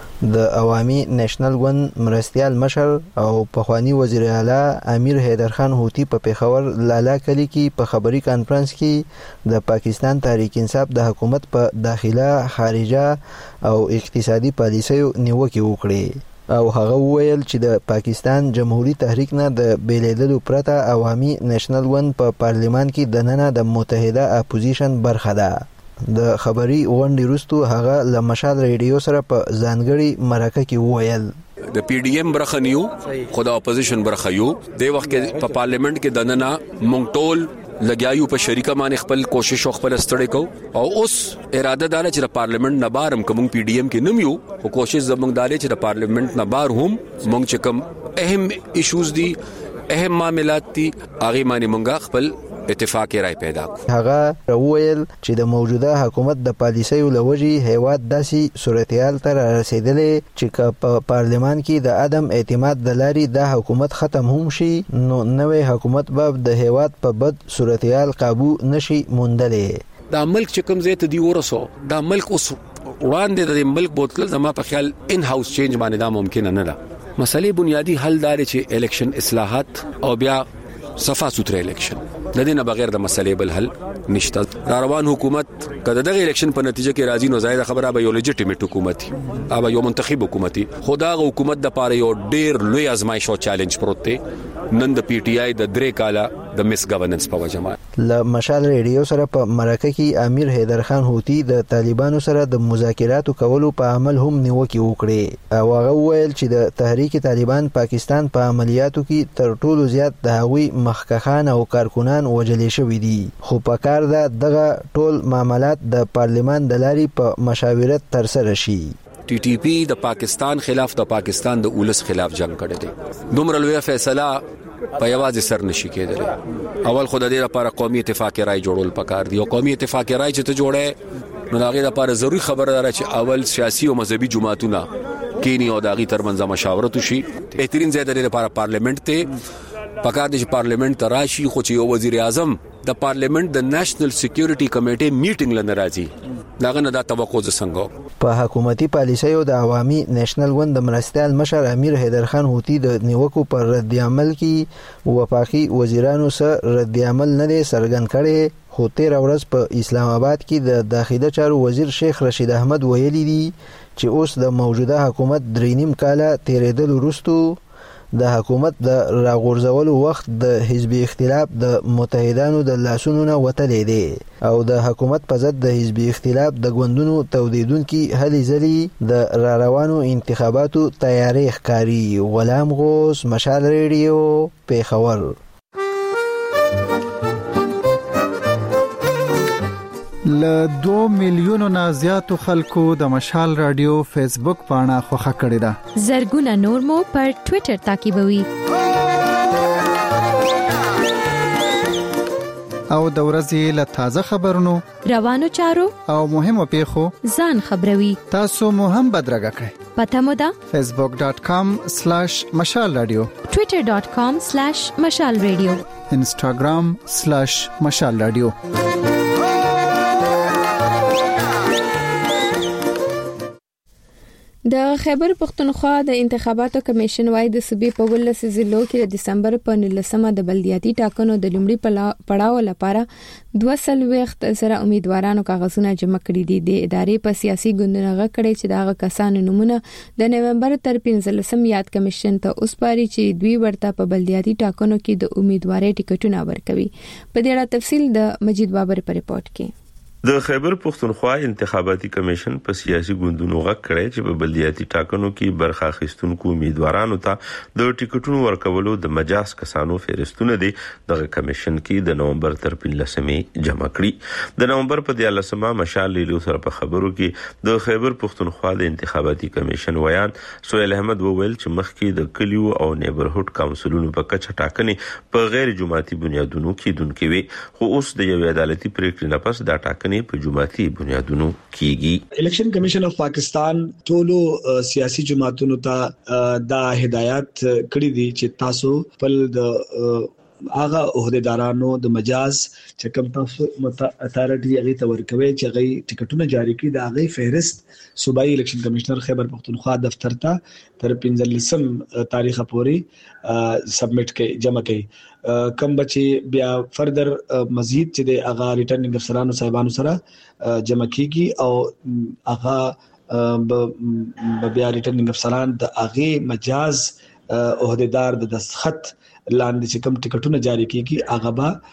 د عوامي نېشنل ګوند مرستيال مشر او پخوانی وزیر اعلی امیر حیدر خان هوتی په پیښور لالا کلی کې په خبري کانفرنس کې د پاکستان تحریک انصاف د حکومت په داخله، خارجه او اقتصادي پالیسیو نیوکه وکړه او هغه وویل چې د پاکستان جمهوریت تحریک نه د بیلیدلو پرته عوامي نېشنل ګوند په پارلیمان کې د ننه د متحده اپوزیشن برخه ده. د خبري غونډې وروسته هغه له مشال ریډیو سره په ځانګړي مرکه کې وویل د پی ډی ایم برخه نیو خو د اپوزیشن برخه یو د وخت کې په پارلیمنت کې د ننه مونږ ټول لګیایو په شریکه باندې خپل کوشش او خپل ستړي کو او اوس اراده دار چې د پارلیمنت نه بار هم کوم پی ډی ایم کې نمیو او کوشش زمونږ دار چې د پارلیمنت نه بار هم مونږ چې کوم اهم ایشوز دي اهم معاملات دي هغه باندې مونږ خپل اتفاق رائے پیدا کو. هغه وویل چې د موجوده حکومت د پالیسیو لوجې هیواد داسې صورتحال ته رسیدلې چې په پارلیمان کې د عدم اعتماد د لاري د حکومت ختم هم شي نو نوې حکومت به د هیواد په بد صورتحال قابو نشي موندلې. دا ملک چې کوم ځای ته دی ورسو دا ملک اوس وړاندې د ملک بوتل زما په خیال ان هاوس چینج باندې دا ممکن نه ده. مسلې بنیادی حل دار چې الیکشن اصلاحات او بیا صفا سوتره الیکشن د دې نه بغیر د مسلې بل حل نشته. روان حکومت کله دغه الیکشن په نتیجه کې راځي نو زائد خبره به یو لیجیټیمیټ حکومت او یو منتخب حکومت خدا غو حکومت د پاره یو ډیر لوی ازمایښت او چیلنج پروت دی. نن د پی ټی آی د درې کاله د میس گورننس په وجه ل مشال ریډیو سره په مرکه کې امیر حیدر خان هوتی د طالبانو سره د مذاکراتو کولو په عمل هم نیوکه وکړه او هغه ویل چې د تحریک طالبان پاکستان په عملیاتو کې تر ټولو زیات د هغوی مخکخان او کارکونان وجلې شوې دي خو په کار ده دغه ټول معاملات د پارلیمان د لاري په مشاورت تر سره شي. ټي ټي پی د پاکستان خلاف د پاکستان د اولس خلاف جنگ کړی دی. دومره لوی فیصله په یوازې سر نشي کېدلی. اول خو د دې لپاره قومي اتفاق رائے جوړول پکار دی او قومي اتفاق رائے چې ته جوړې نو هغه لپاره ضروری خبره ده چې اول سیاسي او مذهبي جماعتونه کینی او داغي ترمنځ مشاورت وشي. بهترین ځای د لپاره پارلیمنت ته پکار دی چې پارلیمنت ته راشي خو چې یو وزیر اعظم د پارلیمنت د نېشنل سکیورټي کمیټې میټینګ لنه راځي داغه نه دا توقع ز څنګه په حکومتي پالیسیو د عوامي نېشنل ګوند د مرستيال مشر امیر حیدر خان هوتی د نیوکو پر رد عمل کې وفاقي وزیرانو سره رد عمل نه دی څرګند کړي خو تیر ورځ په اسلام آباد کې د داخلي چارو وزیر شیخ رشید احمد ویلي دي چې اوس د موجوده حکومت درې نیم کاله تیرېدل وروسته د حکومت د راغورځولو وخت د حزبي اختلاف د متحدانو د لاسونو نه وتلې دی او د حکومت په ضد د حزبي اختلاف د ګوندونو تولیدونکي هلې ځلې د را روانو انتخاباتو تیاری ښکاري. غلام غوث، مشال ریډیو، پیښور. له دوه میلیونو نه زیاتو خلکو د مشال رادیو فیسبوک پاڼه خوښه کړې ده. زرګونه نور مو پر ټوئیټر تعقیبوي. او د ورځې له تازه خبرونو، روانو چارو او مهمو پیښو ځان خبروي. تاسو مو هم بدرګه کړئ. پته مو ده فیسبوک ډاٹ کام سلیش مشال رادیو، ټوئیټر ډاٹ کام سلیش مشال رادیو، انسټاګرام سلیش مشال رادیو. د خیبر پختونخوا د انتخاباتو کمیشن وايي د صوبې په ولس ضلعو کې د دسمبر په نولسمه د بلدیاتي ټاکنو د لومړي پړاو لپاره دوه سلويخت زره امیدوارانو کاغذونه جمع کړي دي. د ادارې په سیاسي ګوندونو غکړي چې دغه کسانو نمونه د نومبر تر پنځلسم یاد کمیشن ته اوسپاري چې دوی ورته په بلدیاتي ټاکنو کې د امیدوارۍ ټیکټونه ورکوي. په دې اړه تفصیل د مجید بابر په ریپورت کې. د خیبر پختونخوا انتخاباتي کمیشن په سیاسي ګوندونو غږ کړی چې په بلدیاتي ټاکنو کې برخه اخیستونکو امیدوارانو ته د ټیکټونو ورکولو د مجاز کسانو فهرستونه دي د کمیشن کې د نومبر تر پنځلسمې جمع کړي. د نومبر په دیارلسمه مشال لیلو سره په خبرو کې د خیبر پختونخوا د انتخاباتي کمیشن ویان سہیل احمد وویل چې مخکې د کلیو او نیبرهوډ کونسلونو په کچه ټاکنې په غیر جماعتي بنیادونو کېدونکې وي، خو اوس د یو عدالتي پریکړې نه پس دا ټاکنې په جماعتي بنیادونو کیږي. الیکشن کمیشن اف پاکستان ټولو سیاسي جماعتونو ته دا هدایت کړی دي چې تاسو خپل د هغه عہدیدارانو د مجاز چې کوم تاسو اتارټي هغه تور کوي چې هغه ټیکټونه جاری کړي د هغه فهرست صوبایي الیکشن کمشنر خیبر پختونخوا دفتر ته تر پنځلسم تاریخ پورې سبمټ کړي جمع کړي. کم بچي بیا فردر مزید چې د هغه ریټرنینګ افسرانو صاحبانو سره جمع کیږي او هغه بیا ریټرنینګ افسران د هغه مجاز عہدیدار د دستخط لاندې چې کوم ټیکټونه جاری کیږي هغه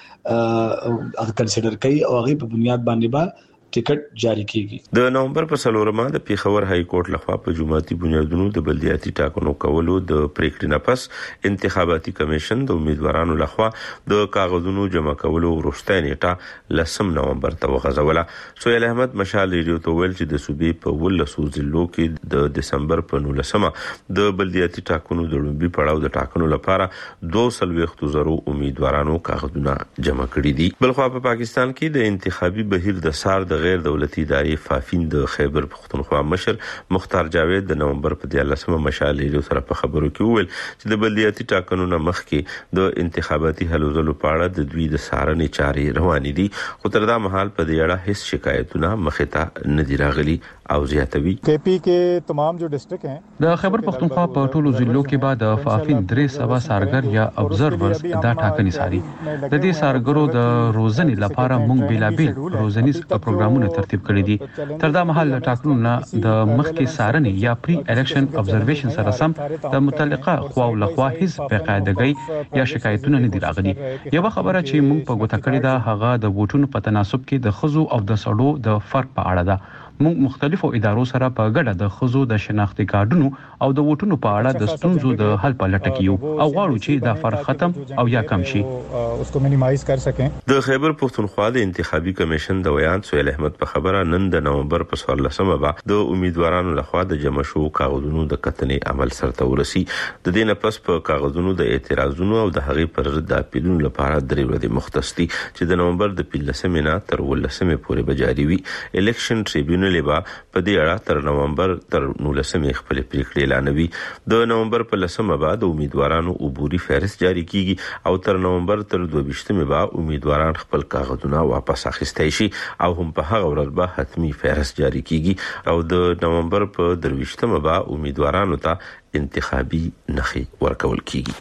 به هغه کنسیډر کوي او هغه په بنیاد باندې به ټیکټ جاری کیږي. د نومبر په څلورمه د پیښور های کورټ لخوا په جماعتي بنیادونو د بلدیاتي ټاکنو کولو د پریکړې نه پس انتخاباتي کمیشن د امیدوارانو لخوا د کاغذونو جمع کولو وروستۍ نیټه لسم نومبر ته وغځوله. سہیل احمد مشال ریډیو ته ویل چې د صوبې په ولسو ضلعو کې د دسمبر په نولسمه د بلدیاتي ټاکنو د لومړي پړاو د ټاکنو لپاره دوه سلويخت زرو امیدوارانو کاغذونه جمع کړي دي. بلخوا په پاکستان کې د انتخابي بهیر د سار د غیر دولتي ادارې فافین د خیبر پختونخوا مشر مختار جاوید د نومبر په دیارلسمه مشال لیدو سره په خبرو کې وویل چې د بلدیاتي ټاکنو نه مخکې د انتخاباتي هلو ځلو په اړه د دوی د څارنې چارې روانې دي، خو تر دا مهال په دې اړه هیڅ شکایتونه مخې ته نه دي راغلي. او زیاتوي کېپی کې تمام جو ډیسټریکټ ہیں د خیبر پختونخوا په ټولو ضلعو کې بعد فافین درې سبا سارګر یا ابزرورز دا ټاکنې ساري. د دې سارګرو د روزنې لپاره موږ بیلابیل روزنیز پروګرامونه ترتیب کړی دي. تر دا مهال ټاکنو نه د مخکې سارنې یا پری الیکشن ابزرویشن سره سم د متعلقه خواو لخوا هیڅ بقاعدګۍ یا شکایتونه نه دي راغلي. یو خبره چې موږ په ګوته کړی دا هغه د ووټونو په تناسب کې د خزو او د سړو د فرق په اړه ده. موږ مختلفو ادارو سره په ګډه د خزو د شناختی کارډونو او د ووټونو په اړه د ستونزو د حل په لټه کې یو او غواړو چې دا فرق ختم او یا کم شي. उसको मिनिमाइज कर सकें. د خیبر پختونخوا د انتخابي کمیشن د ویان سہیل احمد په خبره نن د نومبر په څوارلسمه با د امیدوارانو لخوا د جمع شو کاغذونو د کتنې عمل سره ورسي. د دې نه پس په کاغذونو د اعتراضونو او د هغې پر ضد اپیلونو لپاره درې ورځې مختص دي چې د نومبر د پنځلسمې نه تر ولسمې پورې به جاري وي. الیکشن ټریبیونل با په دې اړه تر نومبر تر نولسمې خپل پریکړې اعلانوي. د نومبر په لسمه بعد امیدوارانو عبوري فهرست جاری کیږي او تر نومبر تر دوه بعد امیدواران خپل کاغذونه واپس اخیستای شي او هم په هغه ورځ به حتمی فهرست جاری کیږي او د نومبر په درویشتمه بعد امیدوارانو ته انتخابي نخي ورکول کیږي.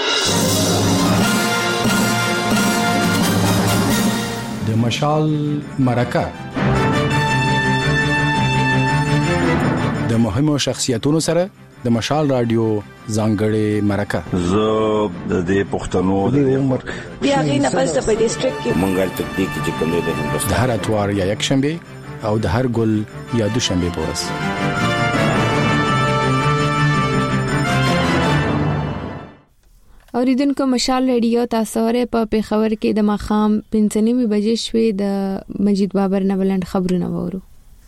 د مشال مرکه د مهمو شخصیتونو سره د مشال رادیو ځانګړې مرکه زه د دې پښتنو د عمر بیا غینه پس په ډیسټریکټ کې منګل تکتیک چې کوم دی د هندوستان د هر اتوار یا یک شنبه او د هر ګل یا دوشنبه په ورځ. اوریدونکو مشال ریډیو تاسو ورې په پیښور کې د ماخام پنځه نیمې بجې شوې د مجید بابر نولند خبرونه وورو.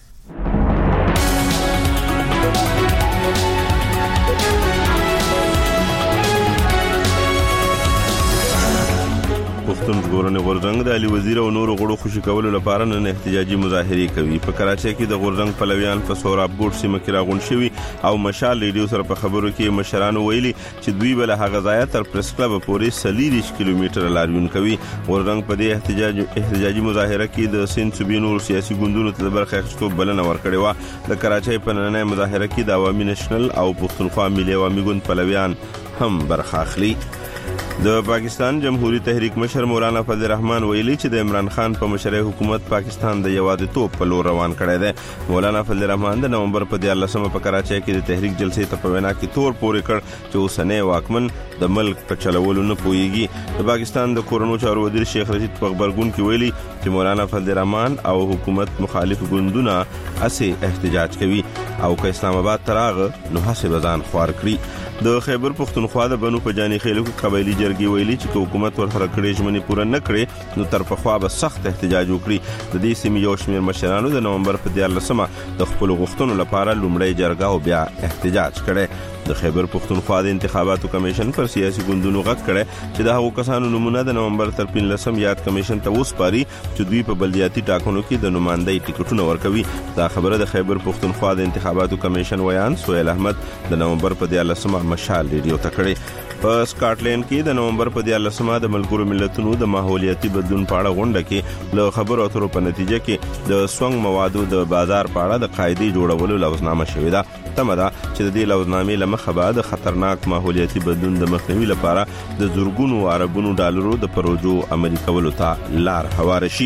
پښتون ژغورنې غورځنګ د علي وزیر او نورو غړو خوشي کولو لپاره نن احتجاجي مظاهرې کوي. په کراچۍ کې د غورځنګ پلویان په سوراب ګوټ سیمه کې راغون شوي او مشال ریډیو سره په خبرو کې مشرانو ویلي چې دوی بل هغه ځای تر پریس کلب پورې سلیریش کیلومتر لاریون کوي. غورځنګ په دې احتجاج احتجاجي مظاهره کې د سین صوبینو سیاسي ګوندونو ته برخه اخیستو بلنه ورکړې و. د کراچۍ په نننۍ مظاهره کې د عوامي نېشنل او پښتونخوا ملي عوامي ګوند پلویان هم برخه اخلي. د پاکستان جمهوریت تحریک مشر مولانا فضل الرحمن ویلي چې د عمران خان په مشرۍ حکومت پاکستان د یوازیتوب په لور روان کړی دی. مولانا فضل الرحمن د نومبر په دیارلسمه په کراچۍ کې د تحریک جلسې ته په وینا کې تور پورې کړ چې اوسنۍ واکمن د ملک په چلولو نه پوهیږي. د پاکستان د کورونو چارو وزیر شیخ رشید په خبرګون کې ویلي چې مولانا فضل الرحمن او حکومت مخالف ګوندونه اسې احتجاج کوي او که اسلام آباد تراغ نو هڅه بزان خوار کړی. د خیبر پختونخوا د بنو په جاني خېلو کې قبایلی جرګې ویلي چې حکومت ورسره کړې ژمنې پوره نه کړې نو تر پخوا به سخت احتجاج وکړي. د دې سیمې یو شمېر مشرانو د نومبر په دیارلسمه د خپلو غوښتنو لپاره لومړی جرګه او بیا احتجاج کړی. د خیبر پختونخوا د انتخاباتو کمیشن پر سیاسي ګوندونو غږ کړی چې د هغو کسانو نمونه د نومبر تر پنځلسم یاد کمیشن ته وسپاري چې دوی په بلدیاتي ټاکنو کې د نمایندګۍ ټیکټونه ورکوي. دا خبره د خیبر پختونخوا د انتخاباتو کمیشن ویان سهیل احمد د نومبر په دیارلسمه مشال ریډیو ته کړی. په سکاټلند کې د نومبر په دیارلسمه د ملګرو ملتونو د ماحولیاتي بدلون په اړه غونډه کې له خبرو اترو په نتیجه کې د سونګ موادو د بازار په اړه د قاعدې جوړولو لوزنامه شوې ده. تمه ده چې د دې لوزنامې له مخه به د خطرناک ماحولیاتي بدلون د مخنیوي لپاره د زورګونو عربونو ډالرو د پروژو عملي کولو ته لار هواره شي.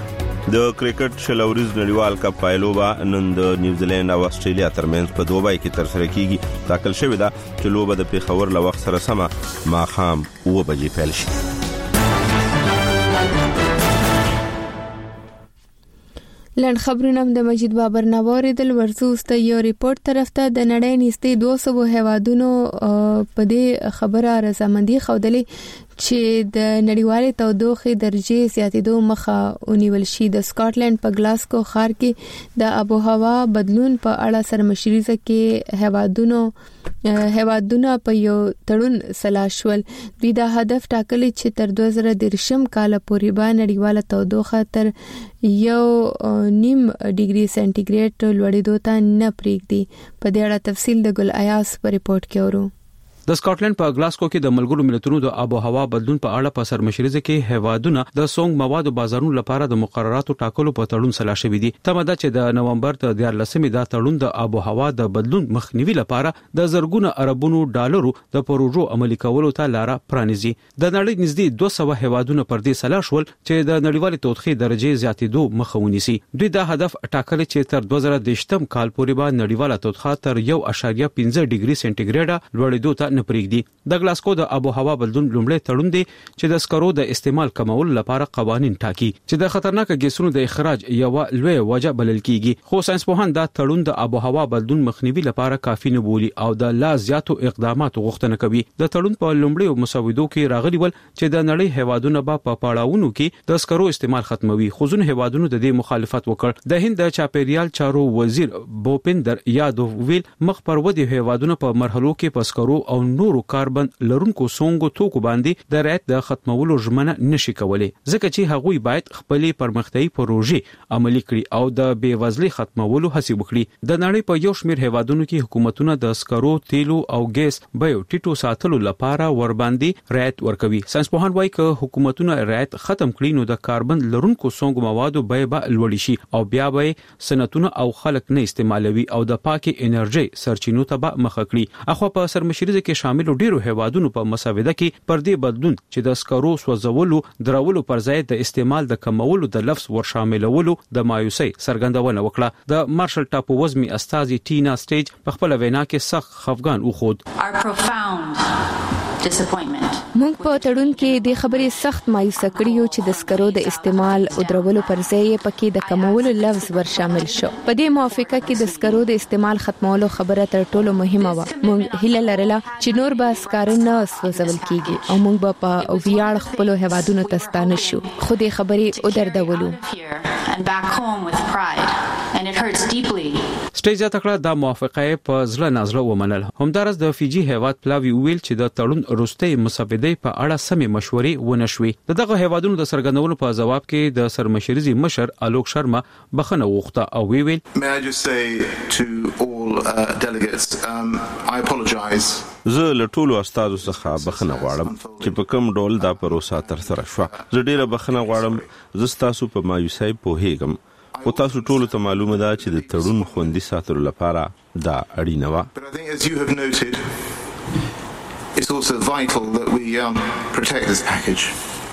د کرکټ شلوريز نړیوال کپ پایلوبه نن د نیوزیلند او استرالیا ترمنځ په دوبای کې ترسره کیږي. تاکل شوې ده چې لوبه د پیښور له وخت سره سمه ماښام اوه بجې پیل شي. لن خبرونه د مجید بابر نواري د ورزوست یو ریپورت طرف ته د نړۍ نږدې دوه سوه هیوادونو په دې خبره رضامندي ښودلې چې د نړیوالې تودوخې درجه زیاتېدو مخه ونیول شي. د سکاټلند په ګلاسکو ښار کې د آب و هوا بدلون په اړه سرمشریزه کې هیوادونو هیوادونه په یو تړون سلا شول. دوی دا هدف ټاکلی چې تر دوه زره دېرشم کال پورې به نړیواله تودوخه تر یو نیم ډیګري سنټیګریډ لوړېدو ته نه پرېږدي. په دې اړه تفصیل د ګل ایاس په ریپورت کې اورو. د سکاټلند په ګلاسکو کې د ملګرو ملتونو د آب و هوا بدلون په اړه په سرمشریزه کې هیوادونه د سونګ موادو بازارونو لپاره د مقرراتو ټاکلو په تړون سلا شوي دي. تمه ده چې د نومبر تر دیارلسمې دا تړون د آب و هوا د بدلون مخنیوي لپاره د زرګونو عربونو ډالرو د پروژو عملي کولو ته لار پرانیزي. د نړۍ نږدې دوه سوه هیوادونه پر دې سلا شول چې د نړیوالې تودوخې درجه زیاتېدو مخه ونیسي. دوی دا هدف ټاکلی چې تر دوه زره دېرشم کال پورې به نړیواله تودوخه تر یو اعشاریه پنځه ډیګري سنټیګریډ لوړېدو ته نه پرېږدي. د ګلاسکو د آب و هوا بدلون لومړی تړون دی چې د سکرو د استعمال کمولو لپاره قوانين ټاکي چې د خطرناک ګیسونو د اخراج یو لوی وجه بلل کیږي. خو ساينسپوهان دا تړون د آب و هوا بدلون مخنیوي لپاره کافي نه بولي او د لا زیاتو اقداماتو غوښتنه کوي. د تړون په لومړیو مسودو کې راغلي ول چې د نړۍ هیوادونو به په پاړاوونو کې د سکرو استعمال ختموي. خو ځینې هیوادونو د دې مخالفت وکړ. د هند د چاپیریال چارو وزیر بوپیندر یادو ویل مخ پر ودی هیوادونو په مرحلو کې په سکرو او نورو کاربن لرونکو سونګو توکو باندې د رعایت د ختمولو ژمنه نشي کولای ځکه چې هغوی باید خپل پرمختیايي پروژې عملي کړي او د بیوزلۍ ختمولو هڅه وکړي. د نړۍ په یو شمېر هیوادونو کې حکومتونه د سکرو، تیلو او ګیس بیو ټیټو ساتلو لپاره ور باندې رعایت ورکوي. ساينسپوهان وايي چې حکومتونه رعایت ختم کړي نو د کاربن لرونکو سونګو موادو بیه به لوړ شي او بیا به صنعتونه او خلک نه استعمالوي او د پاکي انرژي سرچینو ته به مخه کړي. اخو په سرمشریزه کې کې شامل ډیرو هیوادونو په مسوده کې پر دې بدلون چې د سکرو سوځولو درولو پر ځای د استعمال د کمولو د لفظ ور شاملولو د مایوسۍ څرګندونه وکړه. د مارشل ټاپو وزمي استاذي ټینا سټیج په خپل وینا کې سخت خفګان وخود. موږ په تړون کې د خبرې سخت مایوسه کړیو چې د سکرو د استعمال او درولو پر ځای پکې د کمولو لفظ ور شامل شو. په دې موافقه کې د سکرو د استعمال ختمولو خبره تر ټولو مهمه و. موږ هیله لرله چې نور به سکر نه سوځول کیږي او موږ به په ویاړ خپل هوادونو ته ستانه شو. خو دې خبرې او دردولو. سټیج تکړه د موافقه په ځله نازله ومنل. همدارس د فیجی هیواد پلاوی ویل چې د تړون وروستۍ مسودې په اړه سمې مشورې ونشوي. دغه هیوادونو د سرګندولو په جواب کې د سرمشريزي مشر الوک شرما بخنه وغوښته او وی ویل May I just say to all uh, delegates um, I apologize. زه له ټولو استادو څخه بخنه غواړم چې په کوم ډول دا پروسه تر سره شوه. زه ډیره بخنه غواړم. زه تاسو په مایوسۍ پوهیږم. او تاسو ټول ته معلومه ده چې د تړون خوندي ساتلو لپاره دا اړینه و. But I think as you have noted it's also vital that we um, protect this package.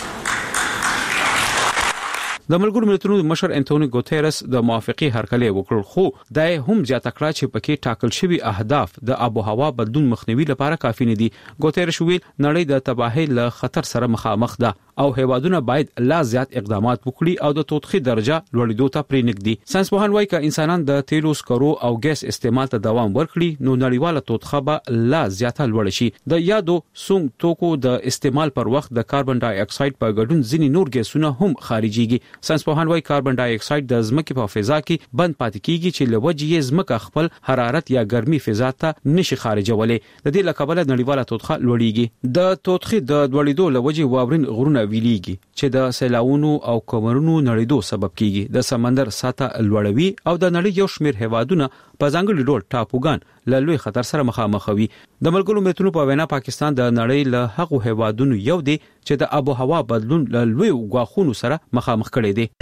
د ملګرو ملتونو مشر انټونی ګوتيرس د موافقه هرکلی وکړ خو دای هم زیاته کړه چې پکې ټاکل شوی اهداف د آب او هوا بدلون مخنیوي لپاره کافي نه دي. ګوتيرس ویل نړۍ د تباہي له خطر سره مخامخ ده او هیوادونه باید لا زیات اقدامات وکړي او د توطخي درجه لوړېدو ته پرېنګدي. ساينس پوهان وايي چې انسانان د تیلو سکرو او ګیس استعمال ته دوام ورکړي نو نړیواله توطخه به لا زیاته لوړ شي. د یادو سونګ توکو د استعمال پر وخت د کاربن ډای اکساید په ګډون ځینې نور ګیسونه هم خارجيږي. ساينس پوهان وايي کاربن ډای اکساید د ځمکې په فضا کې بند پاتې کیږي چې لوجه یې ځمکه خپل حرارت یا ګرمي فضا ته نشي خارجولې. د دې لکبله نړیواله توطخه لوړیږي. د توطخي د لوړېدو لوجه واورین غرونه ویليږي چې د سیلاونو او کومرونو نړېدو سبب کیږي. د سمندر سطح لوړوي او د نړۍ یو شمېر هیوادونه په ځانګړي ډول ټاپوګان له لوی خطر سره مخامخ وي. د ملګرو ملتونو په وینا پاکستان د نړۍ له هغو هیوادونو یو دی چې د آب او هوا بدلون له لوی غواخونو سره مخامخ کړي دي.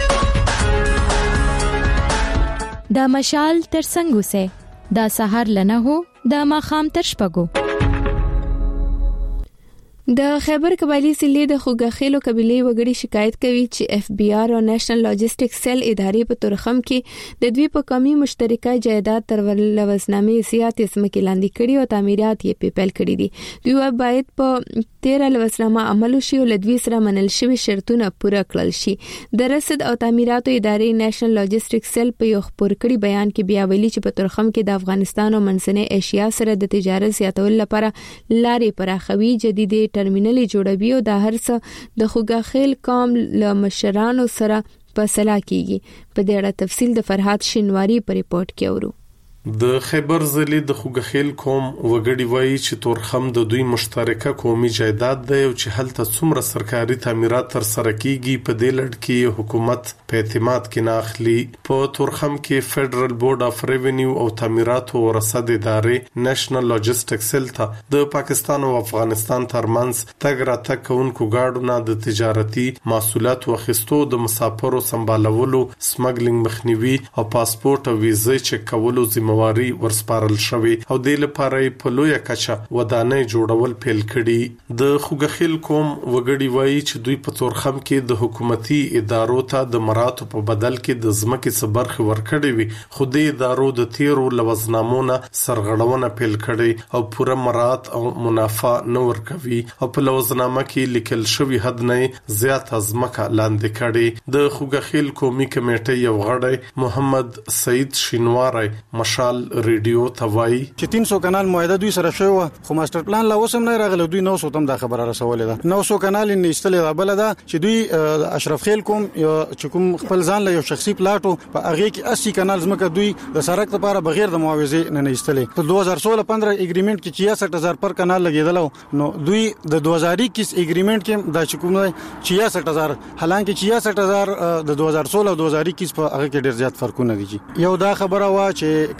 د مشال تر څنګه سه د سحر لنه هو د ماخام تر شپګو. د خیبر قبایلی ضلع د خوګخیلو قبيله وګړي شکایت کوي چې اف بي آر او نېشنل لاجستیک سیل ادارې په تورخم کې د دوی په قومي مشترکه جایداد تر لوزنامې زیات اسمکې لاندې کړي او تعمیرات یې پیپل کړي دي. دوی باید په تیرا لوزنامه عمل شي او لدوی سره منل شوی شرطونه پوره کړل شي. د رصد او تعمیراتو ادارې نېشنل لاجستیک سیل په یو خبر کړي بیان کې بیا ویلي چې په تورخم کې د افغانستان او منځنۍ ایشیا سره د تجارت زیاتول لپاره لارې پراخوي، جديدي ټرمینل جوړوي او د هر څه د خوګخیل قوم له مشرانو سره په سلا کیږي. په دې اړه تفصیل د فرحات شینواری په ریپورت کې اورو. د خیبر ضلع د خوګخیل قوم وګړي وایي چې تورخم د دوی مشترکه قومي جایداد دی او چې هلته څومره سرکاري تعمیرات تر سره کیږي په دې لړ کې حکومت په اعتماد کې نه اخلي. په تورخم کې فدرال بورډ اف ریونیو او تعمیرات او رصد ادارې نېشنل لاجستیک سیل ته د پاکستان او افغانستان ترمنځ تګ راتګ کوونکو گاډونه د تجارتي محصولات واخیستو، د مسافرو سمبالولو، سمګلینګ مخنیوي او پاسپورت او ویزې چک کولو مواري ورسپارل شوی او د لپاره په لوی کچه ودانۍ جوړول پیل کړي. د خوګخیل قوم وګړي وایي چې دوی په تورخم کې د حکومتي ادارو ته د مراتو په بدل کې د ځمکې صبرخ ورکړي وي، خو د ادارو د تیرو لوزنامونه سرغړونه پیل کړي او پوره مرات او منافع نه ورکوي او په لوزنامه کې لیکل شوی حد نه زیات ځمکه لاندې کړي. د خوګخیل قومي کمیټې یو غړی محمد سعید شینواری مشال ریډیو توای چې تین سو کانال معاهده دوی سره شوی خو ماستر پلان لا وسم نه راغله. دوی نو سو تم دا خبره رسولې ده. نو سو کانال نه استلې دا بل ده چې دوی اشرف خیل کوم چې کوم خپل ځان له یو شخصي پلاټو په هغه کې اسی کانال زمکه دوی د سرک لپاره بغیر د معاوضه نه نه استلې. په دوه هزار سولہ پندرہ اګریمنت کې چھیاسٹھ هزار پر کانال لګیدل نو دوی د دوه هزار اکیس اګریمنت کې دا چې کوم چھیاسٹھ هزار حالانکه چھیاسٹھ هزار د دوه هزار سولہ او دوه هزار اکیس په هغه کې ډیر زیات فرقونه دي. یو دا خبره وا چې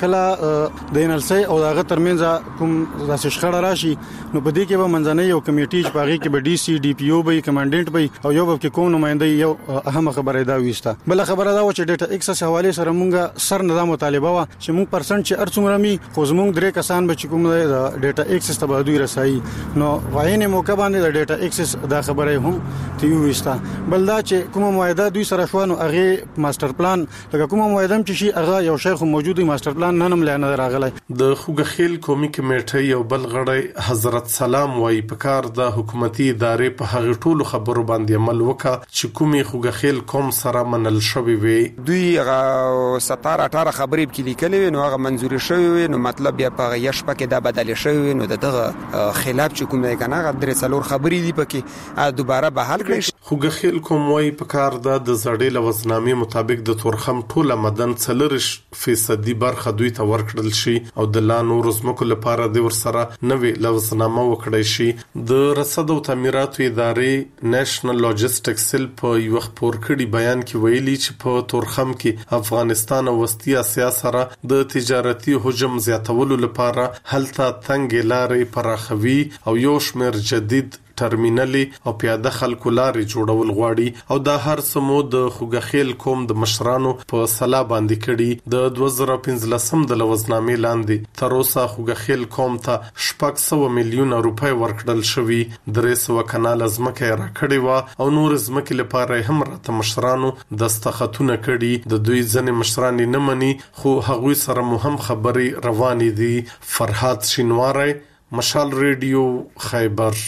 کله د انلسي او دغه ترمنځ کوم داسې شخړه راشي نو په دې کې به منځنۍ یو کمیټي چې پاغي کې به ډي سي ډي پی او به کمانډنټ به او یو به کې کوم نمائنده یو اهم خبره دا وستا بل خبره دا و چې ډیټا ایکسس حواله سره مونږه سر نظام مطالبه وا چې مونږ پرسنټ چې ارڅومره می خو زمونږ درې کسان به چې کوم د ډیټا ایکسس ته بهادوی رسایي نو واینه موقع باندې د ډیټا ایکسس دا خبره هم تی وستا بل دا چې کوم معاهده دوی سره شوانو هغه ماستر پلان لکه کوم معاهده چې شي هغه یو شیخ موجودی ماستر پلان نه نم لانه راغلی د خوګخیل قومي کمیټه یو بل غړی حضرت سلام وای په کار د حکومتي ادارې په هغه ټولو خبرو باندې عمل وکړه چې کومي خوګخیل قوم سره منل شوی وي دوی هغه ستاره اټاره خبرې کې لیکلې نو هغه منزوري شوی نو مطلب بیا په یش پکې دا بدل شوی نو دغه خلاف چې کوم دی کنه غدرې څلور خبرې دی پکې دوباره بحال کړي خوګخیل قوم وای په کار د زړې لوزنامې مطابق د تورخم ټوله مدن څلورش فیصدي برخه دوی ته ورکړل شي او د لانو رزمکو لپاره د ورسره نوې لوزنامه وکړی شي د رصد او تعمیراتو ادارې نېشنل لاجستیک سیل په یو خبر کړي بیان کې ویلي چې په تورخم کې افغانستان او وسطي اسیا سره د تجارتي حجم زیاتولو لپاره هلته تنګ لارې پراخوي او یو شمېر جدید ټرمینل او پیاده خلکو لارې جوړول غواړي او دا هر سمو د خوګخیل قوم د مشرانو په صلاح باندې کړي د دوه زره پنځلسم د لوزنامې لاندې تر اوسه خوګخیل قوم ته شپږ سوه میلیونه روپۍ ورکړل شوي درې سوه کنال ځمکه راکړې وه او نور ځمکې لپاره هم راته مشرانو دستخطونه کړي د دوی ځینې مشران نه مني خو هغوی سره مو هم خبرې روانې دي فرحات شینواری مشال ریډیو خیبر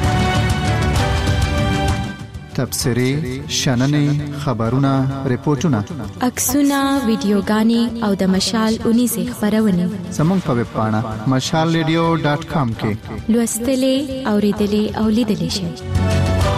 تبصری شننې خبرونه ریپورتونه عکسونه ویډیوګانې او د مشال اونې زی خبرونه زموږ په ویب پاڼه مشال ریډیو ډاټ کام کې لوستلې اوریدلې او لیدلې شئ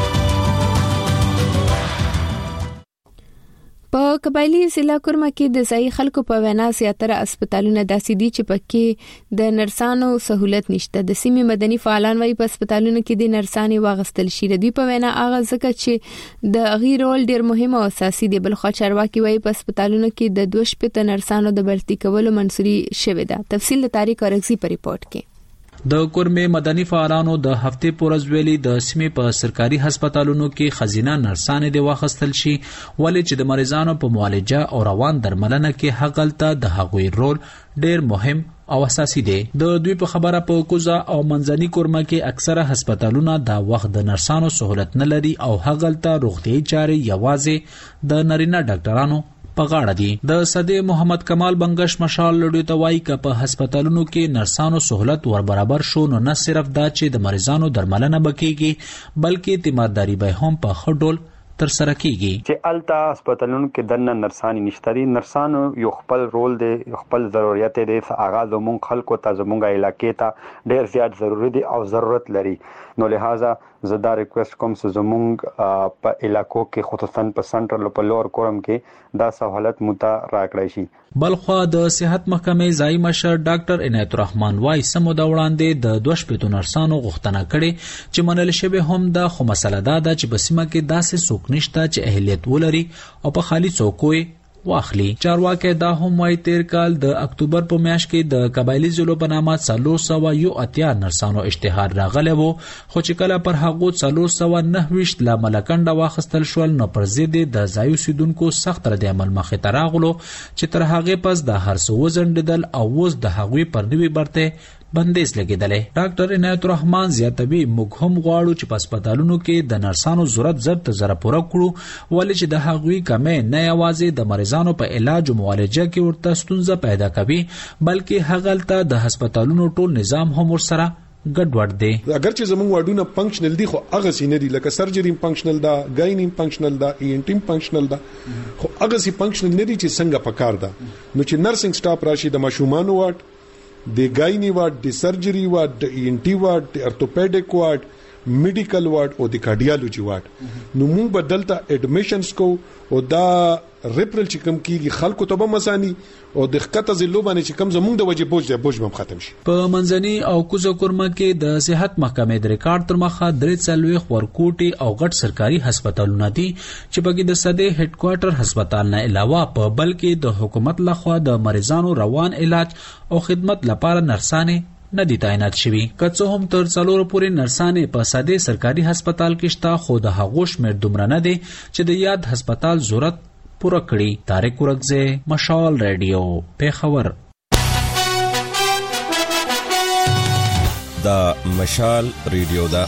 په قبایلی ضلع کورما کې د ځای خلکو په وینا زیاتره هسپتالونه داسې دي چې پکې د نرسانو سہولت نشته د سیمې مدني فعالان وايي په هسپتالونو کې د نرسانې واغستل شي د دوی په وینا هغه ځکه چې د غیر رول ډیر مهم او اساسي دی بل خو چارواکي وايي په هسپتالونو کې د دوه شپږ نرسانو د برتي کولو منسوري شوې ده تفصیل د تاریخ اورګزي په ریپورت کې د کورمه مدني فعالانو د هفته پورز ویلي د سیمې په سرکاري هسپتالونو کې خزینه نرسانې د واخستل شي ولې چې د مریضانو په معالجه او روان درملنه کې حقلته د هغوی رول ډیر مهم او اساسي دی د دوی په خبره په کوزا او منځني کورمه کې اکثره هسپتالونه دا وخت د نرسانو سہولت نه لري او حقلته روغتي چاري یوازې د نارینه ډاکټرانو په غاړه دي د صدې محمد کمال بنگش مشال لړیو ته وایي ک په هسپتالونو کې نرسانو سہولت ور برابر شو نو نه صرف دا چې د مریضانو درملنه بکیږي بلکې تیمارداری به هم په خډول تر سره کیږي چې التا هسپتالونو کې دنه نرسانی نشتري نرسانو یو خپل رول دی خپل ضرورت دی آغاز مونږ خلکو ته زمونږه علاقې ته ډیر زیات ضروری دی او ضرورت لري نو لہذا زدا ریکوست کوم چې زمونږ په علاقو کې خصوصا په سنټرل په لور کورم کې دا سہولت متا راکړی شي بلخوا د صحت محکمې ځای مشر ډاکټر عنایت الرحمن وايي سمو دا وړاندې د دوه شپږ نرسانو غوښتنه کړي چې منل شوی هم دا خو مسله دا ده چې بسمه کې داسې څوک نشته چې اهلیت ولري او په خالي څوکوي واخلي چارواکي دا هم وايي تیر کال د اکتوبر په میاشت کې د قبایلی ضلعو په نامه څلور سوه یو اتیا نرسانو اشتهار راغلی وو خو چې کله پر هغو څلور سوه نهه ویشت له ملکنډه واخیستل شول نو پر ضد د ځای اوسیدونکو سخت رد عمل مخې ته راغلو چې تر هغې پس د هر څه وځنډېدل او اوس د هغوی پر نوي برته بندیز لګیدلې ډاکټر عنایت الرحمن زیاتوي موږ هم غواړو چې په هسپتالونو کې د نرسانو ضرورت زر ته زر پوره کړو ولې چې د هغوی کمې نه یوازې د مریضانو په علاج او معالجه کې ورته ستونزه پیدا کوي بلکې هغلته د هسپتالونو ټول نظام هم ورسره ګډوډ دی اگر چې زموږ واډونه فنکشنل دي خو هغه سي نه دي لکه سرجری فنکشنل دا ګاینین فنکشنل دا ای ان ټی فنکشنل دا خو هغه سي فنکشنل نه دي چې څنګه پکار ده نو چې نرسنګ سټاف راشي د ماشومان واټ د ګاینی واټ د سرجری واټ د ای ان ټی واټ د ارتوپیډیک واټ میډیکل وارډ او د کارډیالوجي وارډ نو موږ بدلته اډمیشنز کو او دا ریپرل چې کم کیږي خلکو ته به مسانی او د خطه زلو باندې چې کم زموږ د وجه بوج دی بوج هم ختم شي. په منځني او کوزو کورما کې د صحت محکمې د ریکارډ تر مخه درې څلويخ ورکوټي او غټ سرکاري هسپتالونه دي چې بګي د صدې هډ کوارټر هسپتال نه علاوه په بلکې د حکومت لخوا د مریضانو روان علاج او خدمت لپاره نرسانه ندی تعینات شوی. کڅو هم تر څلور پورې نرسانه په ساده سرکاري هسپتال کې شته خو د هغوش مې دومره نه دي چې د یاد هسپتال ضرورت پوره کړي. طارق ورغزه، مشال رادیو، پیښور. دا مشال رادیو دا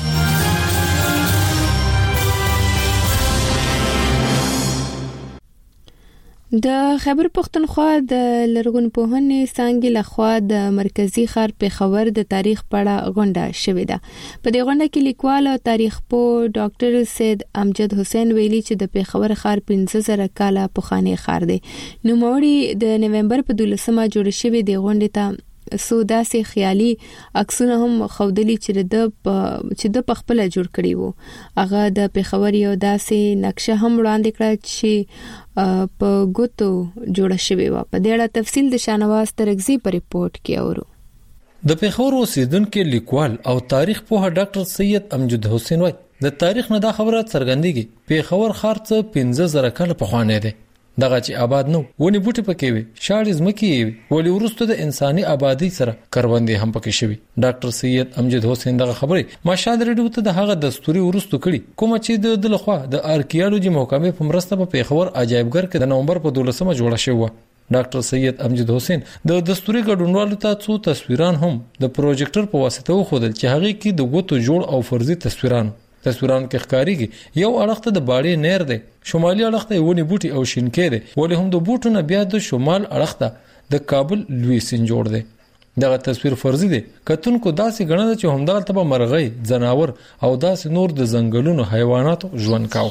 د خیبر پښتونخوا د لرغونپوهنې څانګې لخوا د مرکزی ښار پیښور د تاریخ پړه غونډه شوې ده. په دې غونډه کې لیکوال او تاریخ پوه ډاکټر سید امجد حسین ویلي چې د پیښور ښار پنځه زره کاله پخوانی ښار دی. نوموړي د نومبر په دولسمه جوړ شوی د غونډې ته سو داسې خیالي عکسونه هم خودلی چې د چې د خپل جوړ کړی وو. هغه د پیښور یو داسې نقشه هم وړاندې کړه چې په ګوتو جوړه شوی و. په دې اړه تفصیل د شانواز ترغزی په ریپورت کې اورو. د پیښور اوسیدونکو لیکوال او تاریخ پوه ډاکټر سید امجد حسین وایي د تاریخ نه دا خبره څرګندېږي پیښور ښار څه پنځه زره کاله پخوانی دی. دغه چې آباد نو ونی بوټي پکې وي شاړې ځمکې وي ولې ورسته د انساني آبادی سره کروندې هم پکې شوي. ډاکټر سید امجد حسین دغه خبره ماشاد ریډیو ته د هغه دستوري ورستو کړي کوم چې د لخوا د آرکیالوجي محکمې په مرسته په پیښور عجایبګر کې د نومبر په دولسمه جوړه شوی. ډاکټر سید امجد حسین د دستوري ګډونوالو ته څو تصویران هم د پروجیکټر په واسطه وښودل چې هغه کې د غوتو جوړ او فرضي تصویران تصویران کې ښکاریږي یو اړخ ته د باړې نیر دی شمالي اړخ ته ونی بوټي او شینکې دی ولې هم د بوټو نه بیا د شمال اړخ ته د کابل لوی سین جوړ دی. دغه تصویر فرضي دی کتونکو داسې غنډه چې همدغه ته مرغۍ ځناور او داسې نور د ځنګلونو حیوانات ژوند کاو.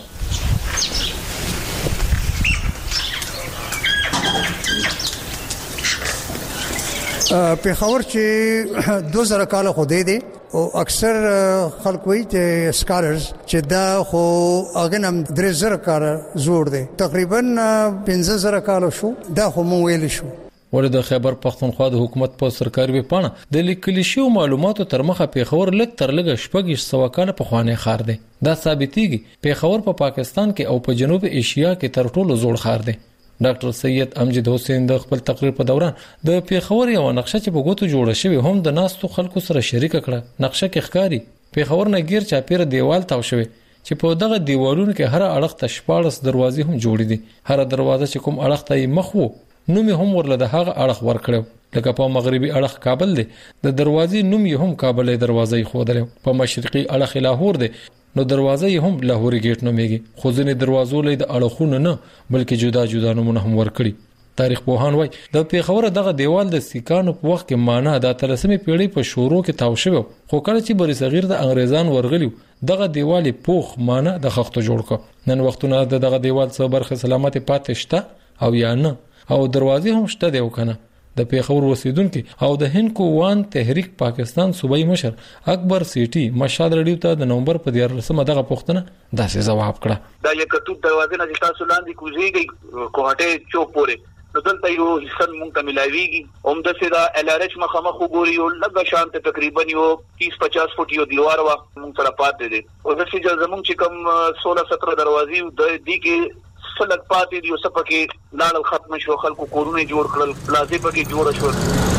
پیښور چې دو زره کال خو دی دی او اکثر خلک وایي چې سکالرز چې دا خو اګنم درې زره کال زوړ دی تقریبا پنځه زره کال شو دا خو مو ویل شو. ولې د خیبر پښتونخوا د حکومت په سرکاري وپاڼه د لیکل شوی معلوماتو تر مخه پیښور لږ تر لږه شپږ سوه کاله پخوانی ښار دی. دا ثابتېږي پیښور په پاکستان کې او په جنوب ایشیا کې تر ټولو زوړ ښار دی. ډاکټر سید امجد حسین د خپل تقریر په دوران د پیښور یو نقشه چې په ګوتو جوړه شوی هم د ناستو خلکو سره شریک کړه. نقشه کې ښکاری پیښور نه غیر چاپیره دیوال تاو شوی چې په دغه دیوالونو کې هر اړخ ته شپاړس دروازې هم جوړې دي. هر دروازه چې کوم اړخ ته مخ وو نوم هم ورله د هغه اړخ ورکړو لکه په مغربي اړخ کابل دی د دروازې نوم یې هم کابل دروازې خوده په مشرقي اړخ لاهور دی نو دروازه یې هم لاهوري گیټ نومېږي خو ځینې دروازو لې د اړخونو نه بلکې جدا جدا نومونه هم ورکړي. تاریخ پوهان وایي د پیښور دغه دیوال د سیکانو په وخت کې معنا د اتلسمې پیړۍ په شورو کې تاو شوی خو کله چې بری صغیر د انګریزان ورغلیو دغه دیوال پوخ معنا د خښتو جوړ کړ. نن وختونه دغه دیوال څخه برخه سلامت پاتې شته او یا نه او دروازې هم شته دی وکنه. د پیښور اوسیدونکو او د هندکو وان تحریک پاکستان صوبایي مشر اکبر سیټي مشاد رډیو ته د نومبر په دیارلسمه دغه پوښتنه داسې جواب کړه. دا یو کتوب دروازه نه تاسو لاندې کوزيږي کوهټه چوک پورې نو دلته یو حصہ مونږ ته ملاويږي هم د سره ال ار ایچ مخامخ وګوري او لږه شانت تقریبا یو تیس پچاس فوټ یو دیوار وا مونږ سره پاتې دي او د چې زمونږ چې کوم سولہ سترہ دروازې د دې کې فلک پاتې دی او سپکه لاړ ختم شو خلکو کورونه جوړ کړل پلازې پکې جوړ شو.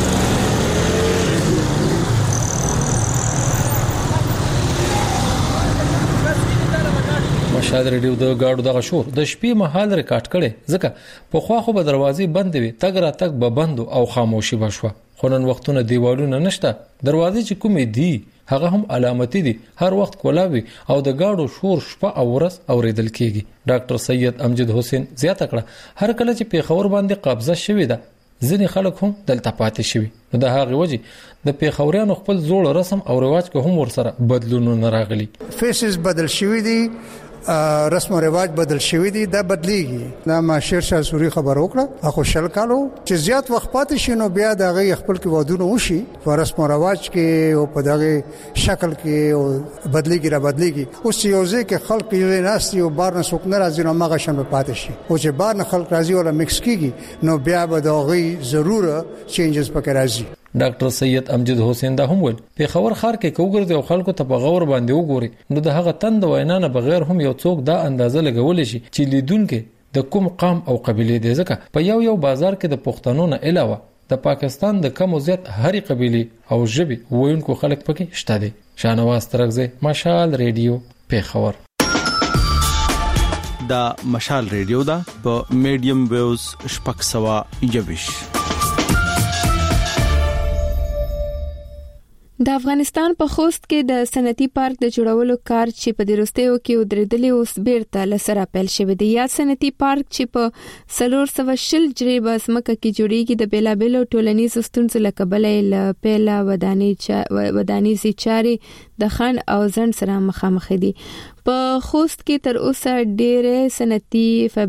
مشاد ریډیو د گاډو دغه شور د شپې مهال ریکارډ کړي ځکه په خوا خو به دروازې بند وي تګ را تګ به بند او خاموشي بشوه خو نن وختونه دیوالونه نشته دروازې چې کومې دي هغه هم علامتي دي هر وخت کولاوي او د گاډو شور شپه او ورځ اوریدل کیږي. ډاکټر سید امجد حسین زیاته کړه هر کله چې پیښور باندې قبضه شوې ده ځینې خلک هم دلته پاتې شوي نو د هغه وجه د پیښوريانو خپل زوړ رسم او رواج کې هم ورسره بدلون نه راغلي. فیسز بدل شوی دي رسم او رواج بدل شوی دي دا بدليږي. دا ما شیر شاه سوري خبر وکړه اخو شل کالو چې زیات وخت پاتې شنو بیا دا غي خپل کې ودونه وشي رسم او رواج کې او په دغه شکل کې او بدليږي را بدليږي. اوس یو ځکه خلک یې ناستي او بار نه څوک نه راځي نو ماغه شنه پاتې شي او چې بار نه خلک راځي ولا مکس کیږي نو بیا به دا غي ضروره چینجز پکې راځي. ډاکټر سید امجد حسین دا هم ول په خبر خار کې کوګر د خلکو ته په غور باندې وګوري نو د هغه تند وینا نه بغیر هم یو څوک دا اندازه لګول شي چې لیدونکو د کوم قام او قبيله دي ځکه په یو یو بازار کې د پښتنو نه علاوه د پاکستان د کم او زیات هرې قبيله او ژبه وینکو خلک پکې شته دي. شانواز ترغزه مشال ریډیو په خبر دا مشال ریډیو دا په میډیم ویوز شپږ سوه یوویش. د افغانستان په خوست کې د صنعتي پارک د جوړولو کار چې په دروستیو کې ودرېدلې اوس بیرته لسره پیل شوی دی. یا صنعتي پارک چې په سلور سو شل جری بسمکه کې جوړیږي د بیلابلو ټولنیزو ستونزو لکه بلې ل پیله ودانی چا ودانیزي چاري د خان او ځن سره مخامخ دي. په خوست کې تر اوسه ډېرې صنعتي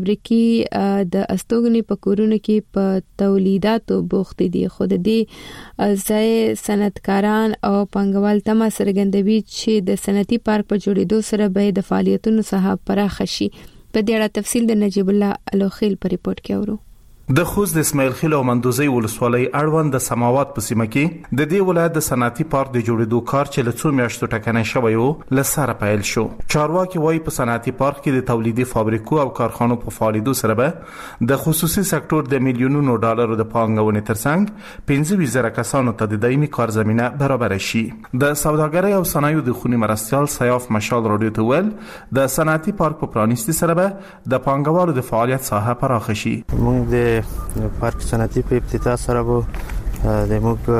فابریکې د استوګنې په کورونو کې په تولیداتو بوخت دي. خو د دې ځای صنعتکاران او پنګوال تمه څرګندوي چې د صنعتي پارک په جوړېدو سره به د فعالیتونو څخه پراخ شي. په دې اړه تفصیل د نجیب الله الوخیل په ریپورت کې اورو. د خوست د اسماعیل خیل او مندوزی ولسوالۍ اړوند د سماوات په سیمه کې د دې ولایت د صنعتي پارک د جوړېدو کار چې له څو میاشتو ټکنی شوی و لسره پیل شو. چارواکي وایي په صنعتي پارک کې د تولیدي فابریکو او کارخانو په فعالیدو سره به د خصوصي سکتور د میلیونونو ډالرو د پانګونې ترڅنګ پنځه زره کسانو ته د دایمي کار زمينه برابر شي. د سوداګرۍ او صنایعو د خونی مرستيال سیاف مشال رادیو ته ول د صنعتي پارک په پرانیستي سره به د پانګوالو د فعالیت ساحه پراخ شي. موږ د پارک صنعتي په ابتدا سره وو د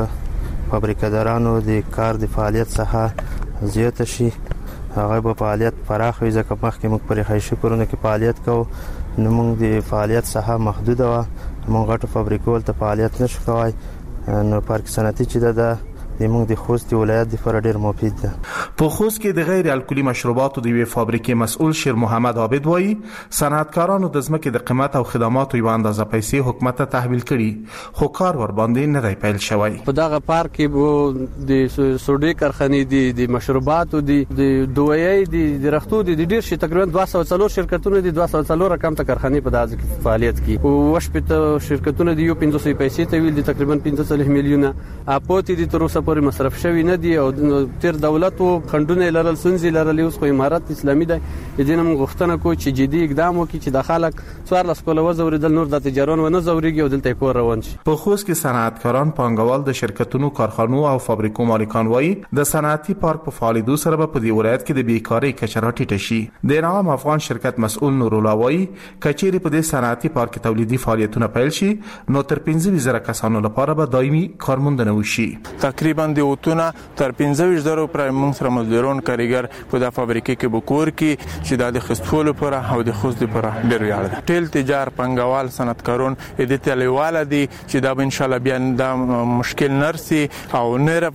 موږ فابریکادارانو د کار د فعالیت څخه زیات شي هغه په فعالیت پراخ وي ځکه مخکې موږ پر خیشي کورونه کې فعالیت کوو نو موږ د فعالیت څخه محدود و موږ غټو فابریکو ته فعالیت نشو کوای نو پارک صنعتي چې د د موږ د خوست ولایت د فر ډیر مفید ده. په خوست کې د غیر الکولي مشروباتو د وی فابریکې مسؤل شیر محمد عابد وایي صنعتکارانو د ځمکې د قیمت او خدماتو یو اندازه پیسې حکومت ته تحویل کړي خو کار ور باندې نه دی پیل شوی. په دغه پارک کې د سوډي کارخانې دي د مشروباتو دي د دوایي دي د رختو دي د ډیر شي تقریبا دوه سوه څلور شرکتونه دي دوه سوه څلور رقم ته کارخانې په دغه کې فعالیت کوي او وشپته شرکتونه دي یو پنځه سوه پیسې ته ویل دي تقریبا پنځه میلیونه اپوت دي تر اوسه پورې مصرف شوی نه دی او تیر دولت او خندونه لرل سنځي لرل اوس خو امارات اسلامي دی دینه موږ غوښتنه کوو چې جدي اقدام وکړي چې د خلک څوار لاس کوله وزوریدل نور د تجارت و نه زوريږي او دلته کور روان شي. په خوست کې صنعتکاران پانګوال د شرکتونو کارخانو او فابریکو مالکان وایي د صنعتي پارک په فعالیتو سره په دې ولایت کې د بیکاری کچه راټیټه شي. د نام افغان شرکت مسؤل نور الله وایي کچېری په دې صنعتي پارک تولیدي فعالیتونه پیل شي نو تر پنځه زره کسانو لپاره به دایمي کارموندنه وشي. تقریبا د اوتونه تر پنځه زره پر موږ سره مزدورون کاریګر په د فابریکې کې بکور کې چې د خستولو پر او د خوست پر ډیر یاد ده. ټیل تجار پنګوال صنعتکارون د تلیواله دي چې دا ان شاء الله بیا د مشکل نرسي او نره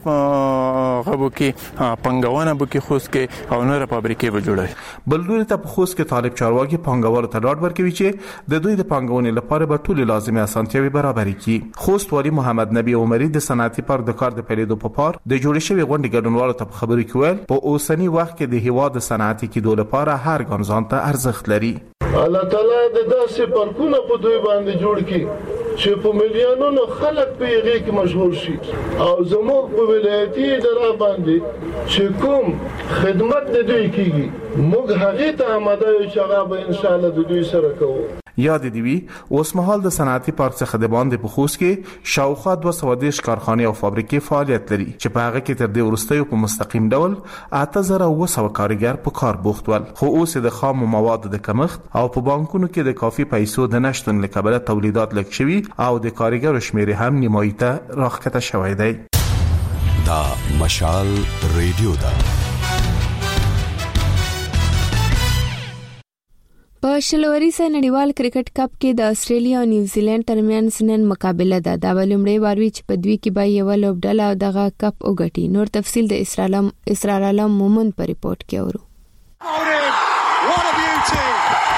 غبو کې پنګونه بو کې خوست کې او نره فابریکې به جوړي. بلډور ته په خوست کې طالب چارواکي پنګوالو ته ډاډ ورکوي چې د دوی د پنګونې لپاره به ټول لازمي اسانتیاوي برابر کړي. خوست والی محمد نبی عمری د صنعتي پارک د کار د پیلېدو په پار د جوړ شوی غونډې ګډونوالو ته خبرې کول په اوسنی وخت کې د هوا د صنعتي کېدو لپاره هر ګام ځان ته ارزښت لري. الله تعالی د داسې پارکونو په دوی باندې جوړ کړي چې په میلیونونو خلک په یغې کې مشغول شي او زموږ په ولایتي اداره باندې چې کوم خدمت د دوی کیږي موږ هغه ته آماده یو چې هغه به ان شاء الله د دوی سره کوو. یاد دی وی اوس مهال د صنعتي پارک څخه د باندې په خوست کې شاوخوا دوه سوه دیرش کارخانې او فابریکې فعالیت لري چې په هغه کې تر دې وروسته په مستقیم ډول اته زره اوه سوه کارګر په کار بوخت ول خو اوس د خام موادو د کمښت او په بانکونو کې د کافي پیسو د نشټون له کبله تولیدات لږ شوي او د کارګرو شمیر هم نیمایي ته راښکته شوی دی. دا مشال ریډیو دا په شلوريسه نړیوال کرکټ کپ کې د استرالیا او نیوزیلند ترمنځ نن مقابله ده. دا ولومړی وار وی چې په دوی کې به یو لوبډله دغه کپ وګټي. نور تفصیل د اسرائیل اسرائیل مومن په ریپورت کې اورو. What a beauty!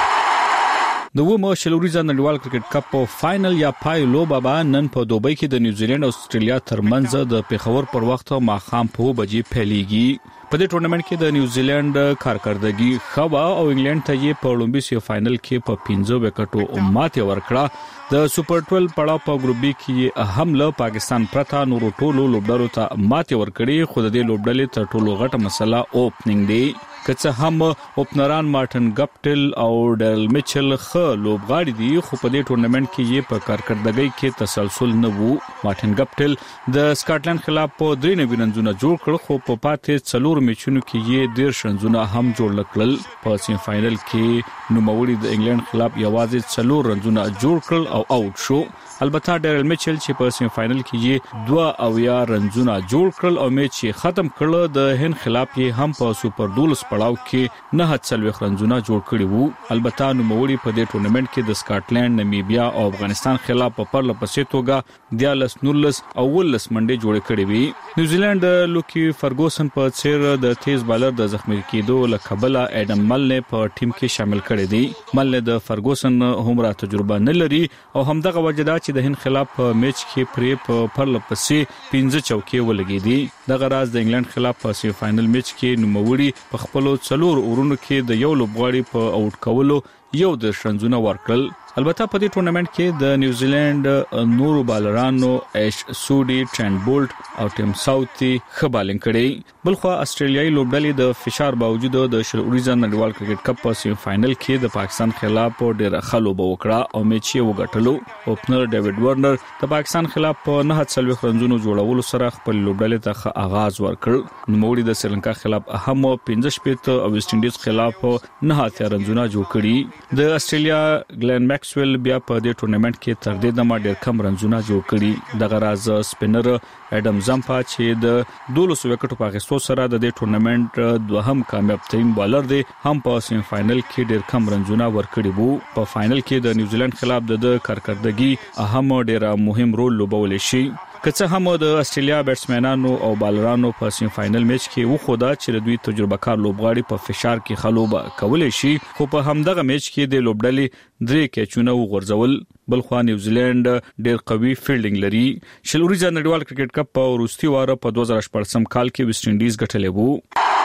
د ومو شلوريزه نړیوال کرکټ کپ په فائنل یا پای لوبه به نن په دوبۍ کې د نیوزیلند او استرالیا ترمنځ د پیښور پر وخت ماخام په بجې پیلېږي. په دې ټورنمنت کې د نیوزیلند کارکردګي خوا او انګلند ته یې په لومبي سي فائنل کې په پنځه وکټو ماته ورکړه. د سوپر ټویلو پړاو په ګروپ بي کې هم له پاکستان پرته نورو ټولو لوبډلو ته ماته ورکړي، خو د دې لوبډلې تر ټولو غټه مسله اوپننګ دی. که هم اوپنران مارټن ګپټل او ډیرل میچل خو لوبغاړي دي، خو په دې ټورنمنت کې یې په کارکردګۍ کې تسلسل نه وو. مارټن ګپټل د سکاټلند خلاف په درې نوي رنزونه جوړ کړ، خو په پاتې څلور میچونو کې یې ډیر رنزونه هم جوړ کړل. په سیم فائنل کې نوموړي د انګلند خلاف یوازې څلور رنزونه جوړ کړل او آوټ شو. البته ډیرل میچل چې په سیم فائنل کې یې دوه او یا رنزونه جوړ کړل او میچ یې ختم کړ. د هند خلاف یې هم په سوپر دولس پړاو کې نه هڅلوي رنزونه جوړ کړي وو. البته نوموړي په دې ټورنمنت کې د سکاټلند، نمیبیا او افغانستان خلاف په پرله پسې توګه دیالس نورلس او ولس منډي جوړ کړي وي. نیوزیلند لوکی فرګوسن په څیر د تیز بالر د زخمی کېدو لکبله اډم ملنه په ټیم کې شامل کړي دي. ملنه د فرګوسن همرا تجربه نه لري او همدغه وجه دا چې د هند خلاف په میچ کې پرې په پرله پسې پنځه چوکۍ ولګېدي. دغه راز د انګلند خلاف په سی فائنل میچ کې نوموړي په خپل څلور اورونو کې د یو لوبغاړي په آوټ کولو یو د شنزونه ورکړل. البته په دې ټورنمنت کې د نیوزیلند نورو بالرانو ایش سودی، ټرنټ بولټ او ټیم ساوثي ښه بالینګ کړي. بلخو استرالیایي لوبډلې د فشار باوجود د شلوريزه نړیوال کرکټ کپ په سیم فائنل کې د پاکستان خلاف ډېر ښه لوبه وکړه او میچ یې وګټلو. اوپنر ډیوډ ورنر د پاکستان خلاف په نه هڅلوي رنزونو جوړولو سره خپل لوبډلې ته ښه آغاز ورکړ. نوموړي د سریلانکا خلاف هم پنځه شپږ او ویسټ انډیز خلاف نه هڅه رنزونه جوړ کړي. د استرالیا ګلن میکسویل بیا په دې ټورنمنت کې تر دې دمه ډېر کم رنزونه جوړ کړي. دغه راز سپینر اډم زمپا چې د دولس وکټو په اخیستو سره د دې ټورنمنت دوهم کامیاب ترین بالر دی، هم په سیم فائنل کې ډېر کم رنزونه ورکړي وو. په فائنل کې د نیوزیلند خلاف د کارکردګي اهم ډېر مهم رول لوبولی شي. که څه هم د استرالیا بیټسمنانو او بالرانو په سیم فائنل میچ کې وخودا چې دوی تجربه کار لوبغاړي په فشار کې خلوبه کولای شي، خو په همدغه میچ کې د لوبډلې درې کیچونه وغورځول. بلخو نیوزیلند ډېر قوي فیلډینګ لري. شلوريزه نړیوال کرکټ کپ په وروستي واره په دوه زره شپږم کال کې ویسټ انډیز ګټلې وو.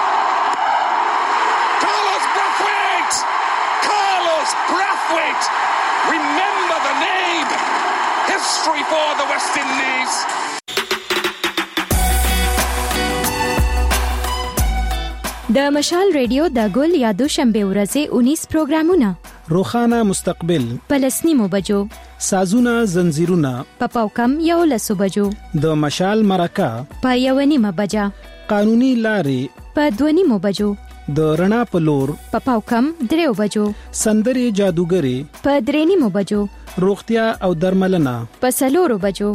د مشال ریډیو د ګل یا دوشنبه ورځې اونیس پروګرامونه: روخانه مستقبل، پلسنیمو بجو، سازونه زنجیرونه، پپاو کم یو لسو بجو، د مشال مرکه په یو نیمه بجا، قانوني لارې په دوه نیمو بجو، د رڼا په لور پپاو کم دریو بجو، سندري جادوګری په درې نیمو بجو، روغتیا او درملنه په څلورو بجو.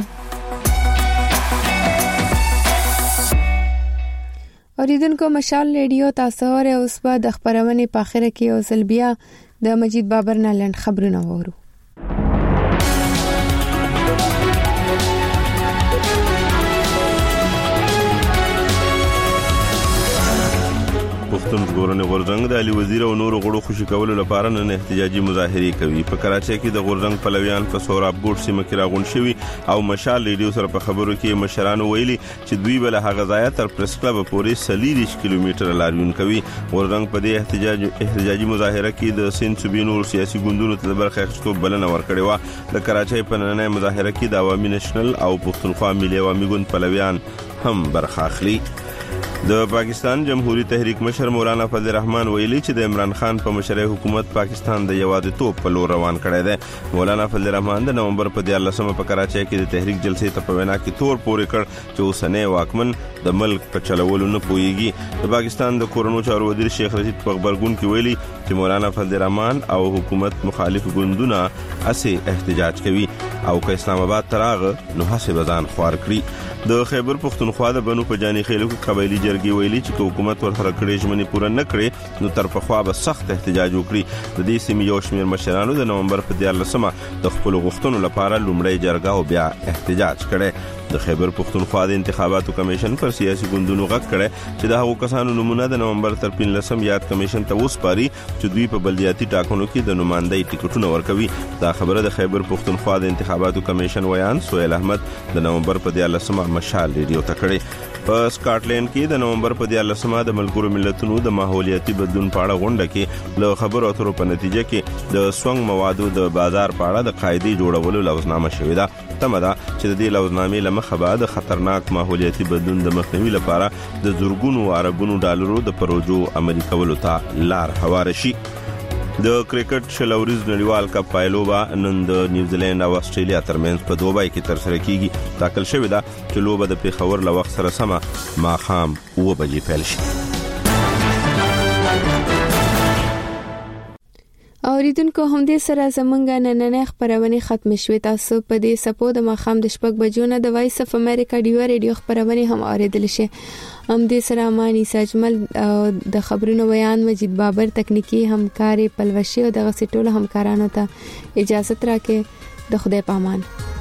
اوریدونکو مشال ریډیو تاسو اورئ. اوس به د خبرونې په اخر کې یو ځل بیا د مجید بابر نه لنډ خبرونه وورو. پښتون ژغورنې غورځنګ د علي وزیر او نورو غړو خوشي کولو لپاره نن احتجاجي مظاهرې کوي. په کراچۍ کې د غورځنګ پلویان په سوراب ګوټ سیمه کې راغونډ شوي او مشال ریډیو سره په خبرو کې مشرانو ویلي چې دوی بل هغه ځای تر پریس کلب پورې څلور کیلومتره لاریون کوي. غورځنګ په دې احتجاج احتجاجي مظاهره کې د سین صوبینو سیاسي ګوندونو ته برخه اخیستو بلنه ورکړې و. د کراچۍ په نننۍ مظاهره کې د عوامي نېشنل او پښتونخوا ملي عوامي ګوند پلویان هم برخه اخلي. د پاکستان جمهوریت تحریک مشر مولانا فضل الرحمن ویلي چې د عمران خان په مشرۍ حکومت پاکستان د یوازیتوب په لور روان کړی دی. مولانا فضل الرحمن د نومبر په دیارلسمه په کراچۍ کې د تحریک جلسې ته په وینا کې تور پورې کړ چې اوسنی واکمن د ملک په چلولو نه پوهیږي. د پاکستان د کورونو چارو وزیر شیخ رشید په خبرګون کې ویلي چې مولانا فضل الرحمن او حکومت مخالف ګوندونه اسې احتجاج کوي او که اسلام آباد تراغ نو هڅه بزان خوار کړی. د خیبر پختونخوا د بنو په جاني خېلو کې قبایلی جرګې ویلي چې حکومت ورسره کړې ژمنې پوره نه کړې نو تر پخوا به سخت احتجاج وکړي. د دې سیمې یو شمېر مشرانو د نومبر په دیارلسمه د خپلو غوښتنو لپاره لومړی جرګه او بیا احتجاج کړی. د خیبر پختونخوا د انتخاباتو کمیشن پر سیاسي ګوندونو غږ کړي چې د هغو کسانو نمونه د نومبر تر پنځلسم یاد کمیشن ته وسپاري چې دوی په بلدیاتي ټاکنو کې د نمائندګۍ ټیکټونه ورکوي. دا خبره د خیبر پختونخوا د انتخاباتو کمیشن ویان سهیل احمد د نومبر په دیارلسمه مشال ریډیو ته کړي. په سکاټلند کې د نومبر په دیارلسمه د ملګرو ملتونو د ماحولیاتي بدلون په اړه غونډه کې له خبرو اترو په نتیجه کې د سونګ موادو د بازار په اړه د قاعدې جوړولو لوزنامه شوې ده. تمه ده چې د دې لوزنامې له مخه به د خطرناک ماحولیاتي بدلون د مخنیوي لپاره د زورګونو اربونو ډالرو د پروژو عملي کولو ته لار هواره شي. د کرکټ شلوريز نړیوال کپ پایلوبا نن د نیوزیلند او استرالیا ترمنځ په دوبای کې ترسره کیږي. ټاکل شوې ده چې لوبه د پیښور له وخت سره سمه ماښام اوه بجې پیل شي. اوریدونکو همدې سره زمونږ نننې خبرونه ختم شوې. تاسو په دې سپو د ماښام د شپږ بجو نه د وایس اف امریکا ډیو ریډیو خبرونه هم اوریدل شي. همدې سره مانی ساجمل د خبرونو بیان مجید بابر تکنیکی همکاري پلوشي او د غسټولو همکارانو ته اجازه راکې. د خدای پامان.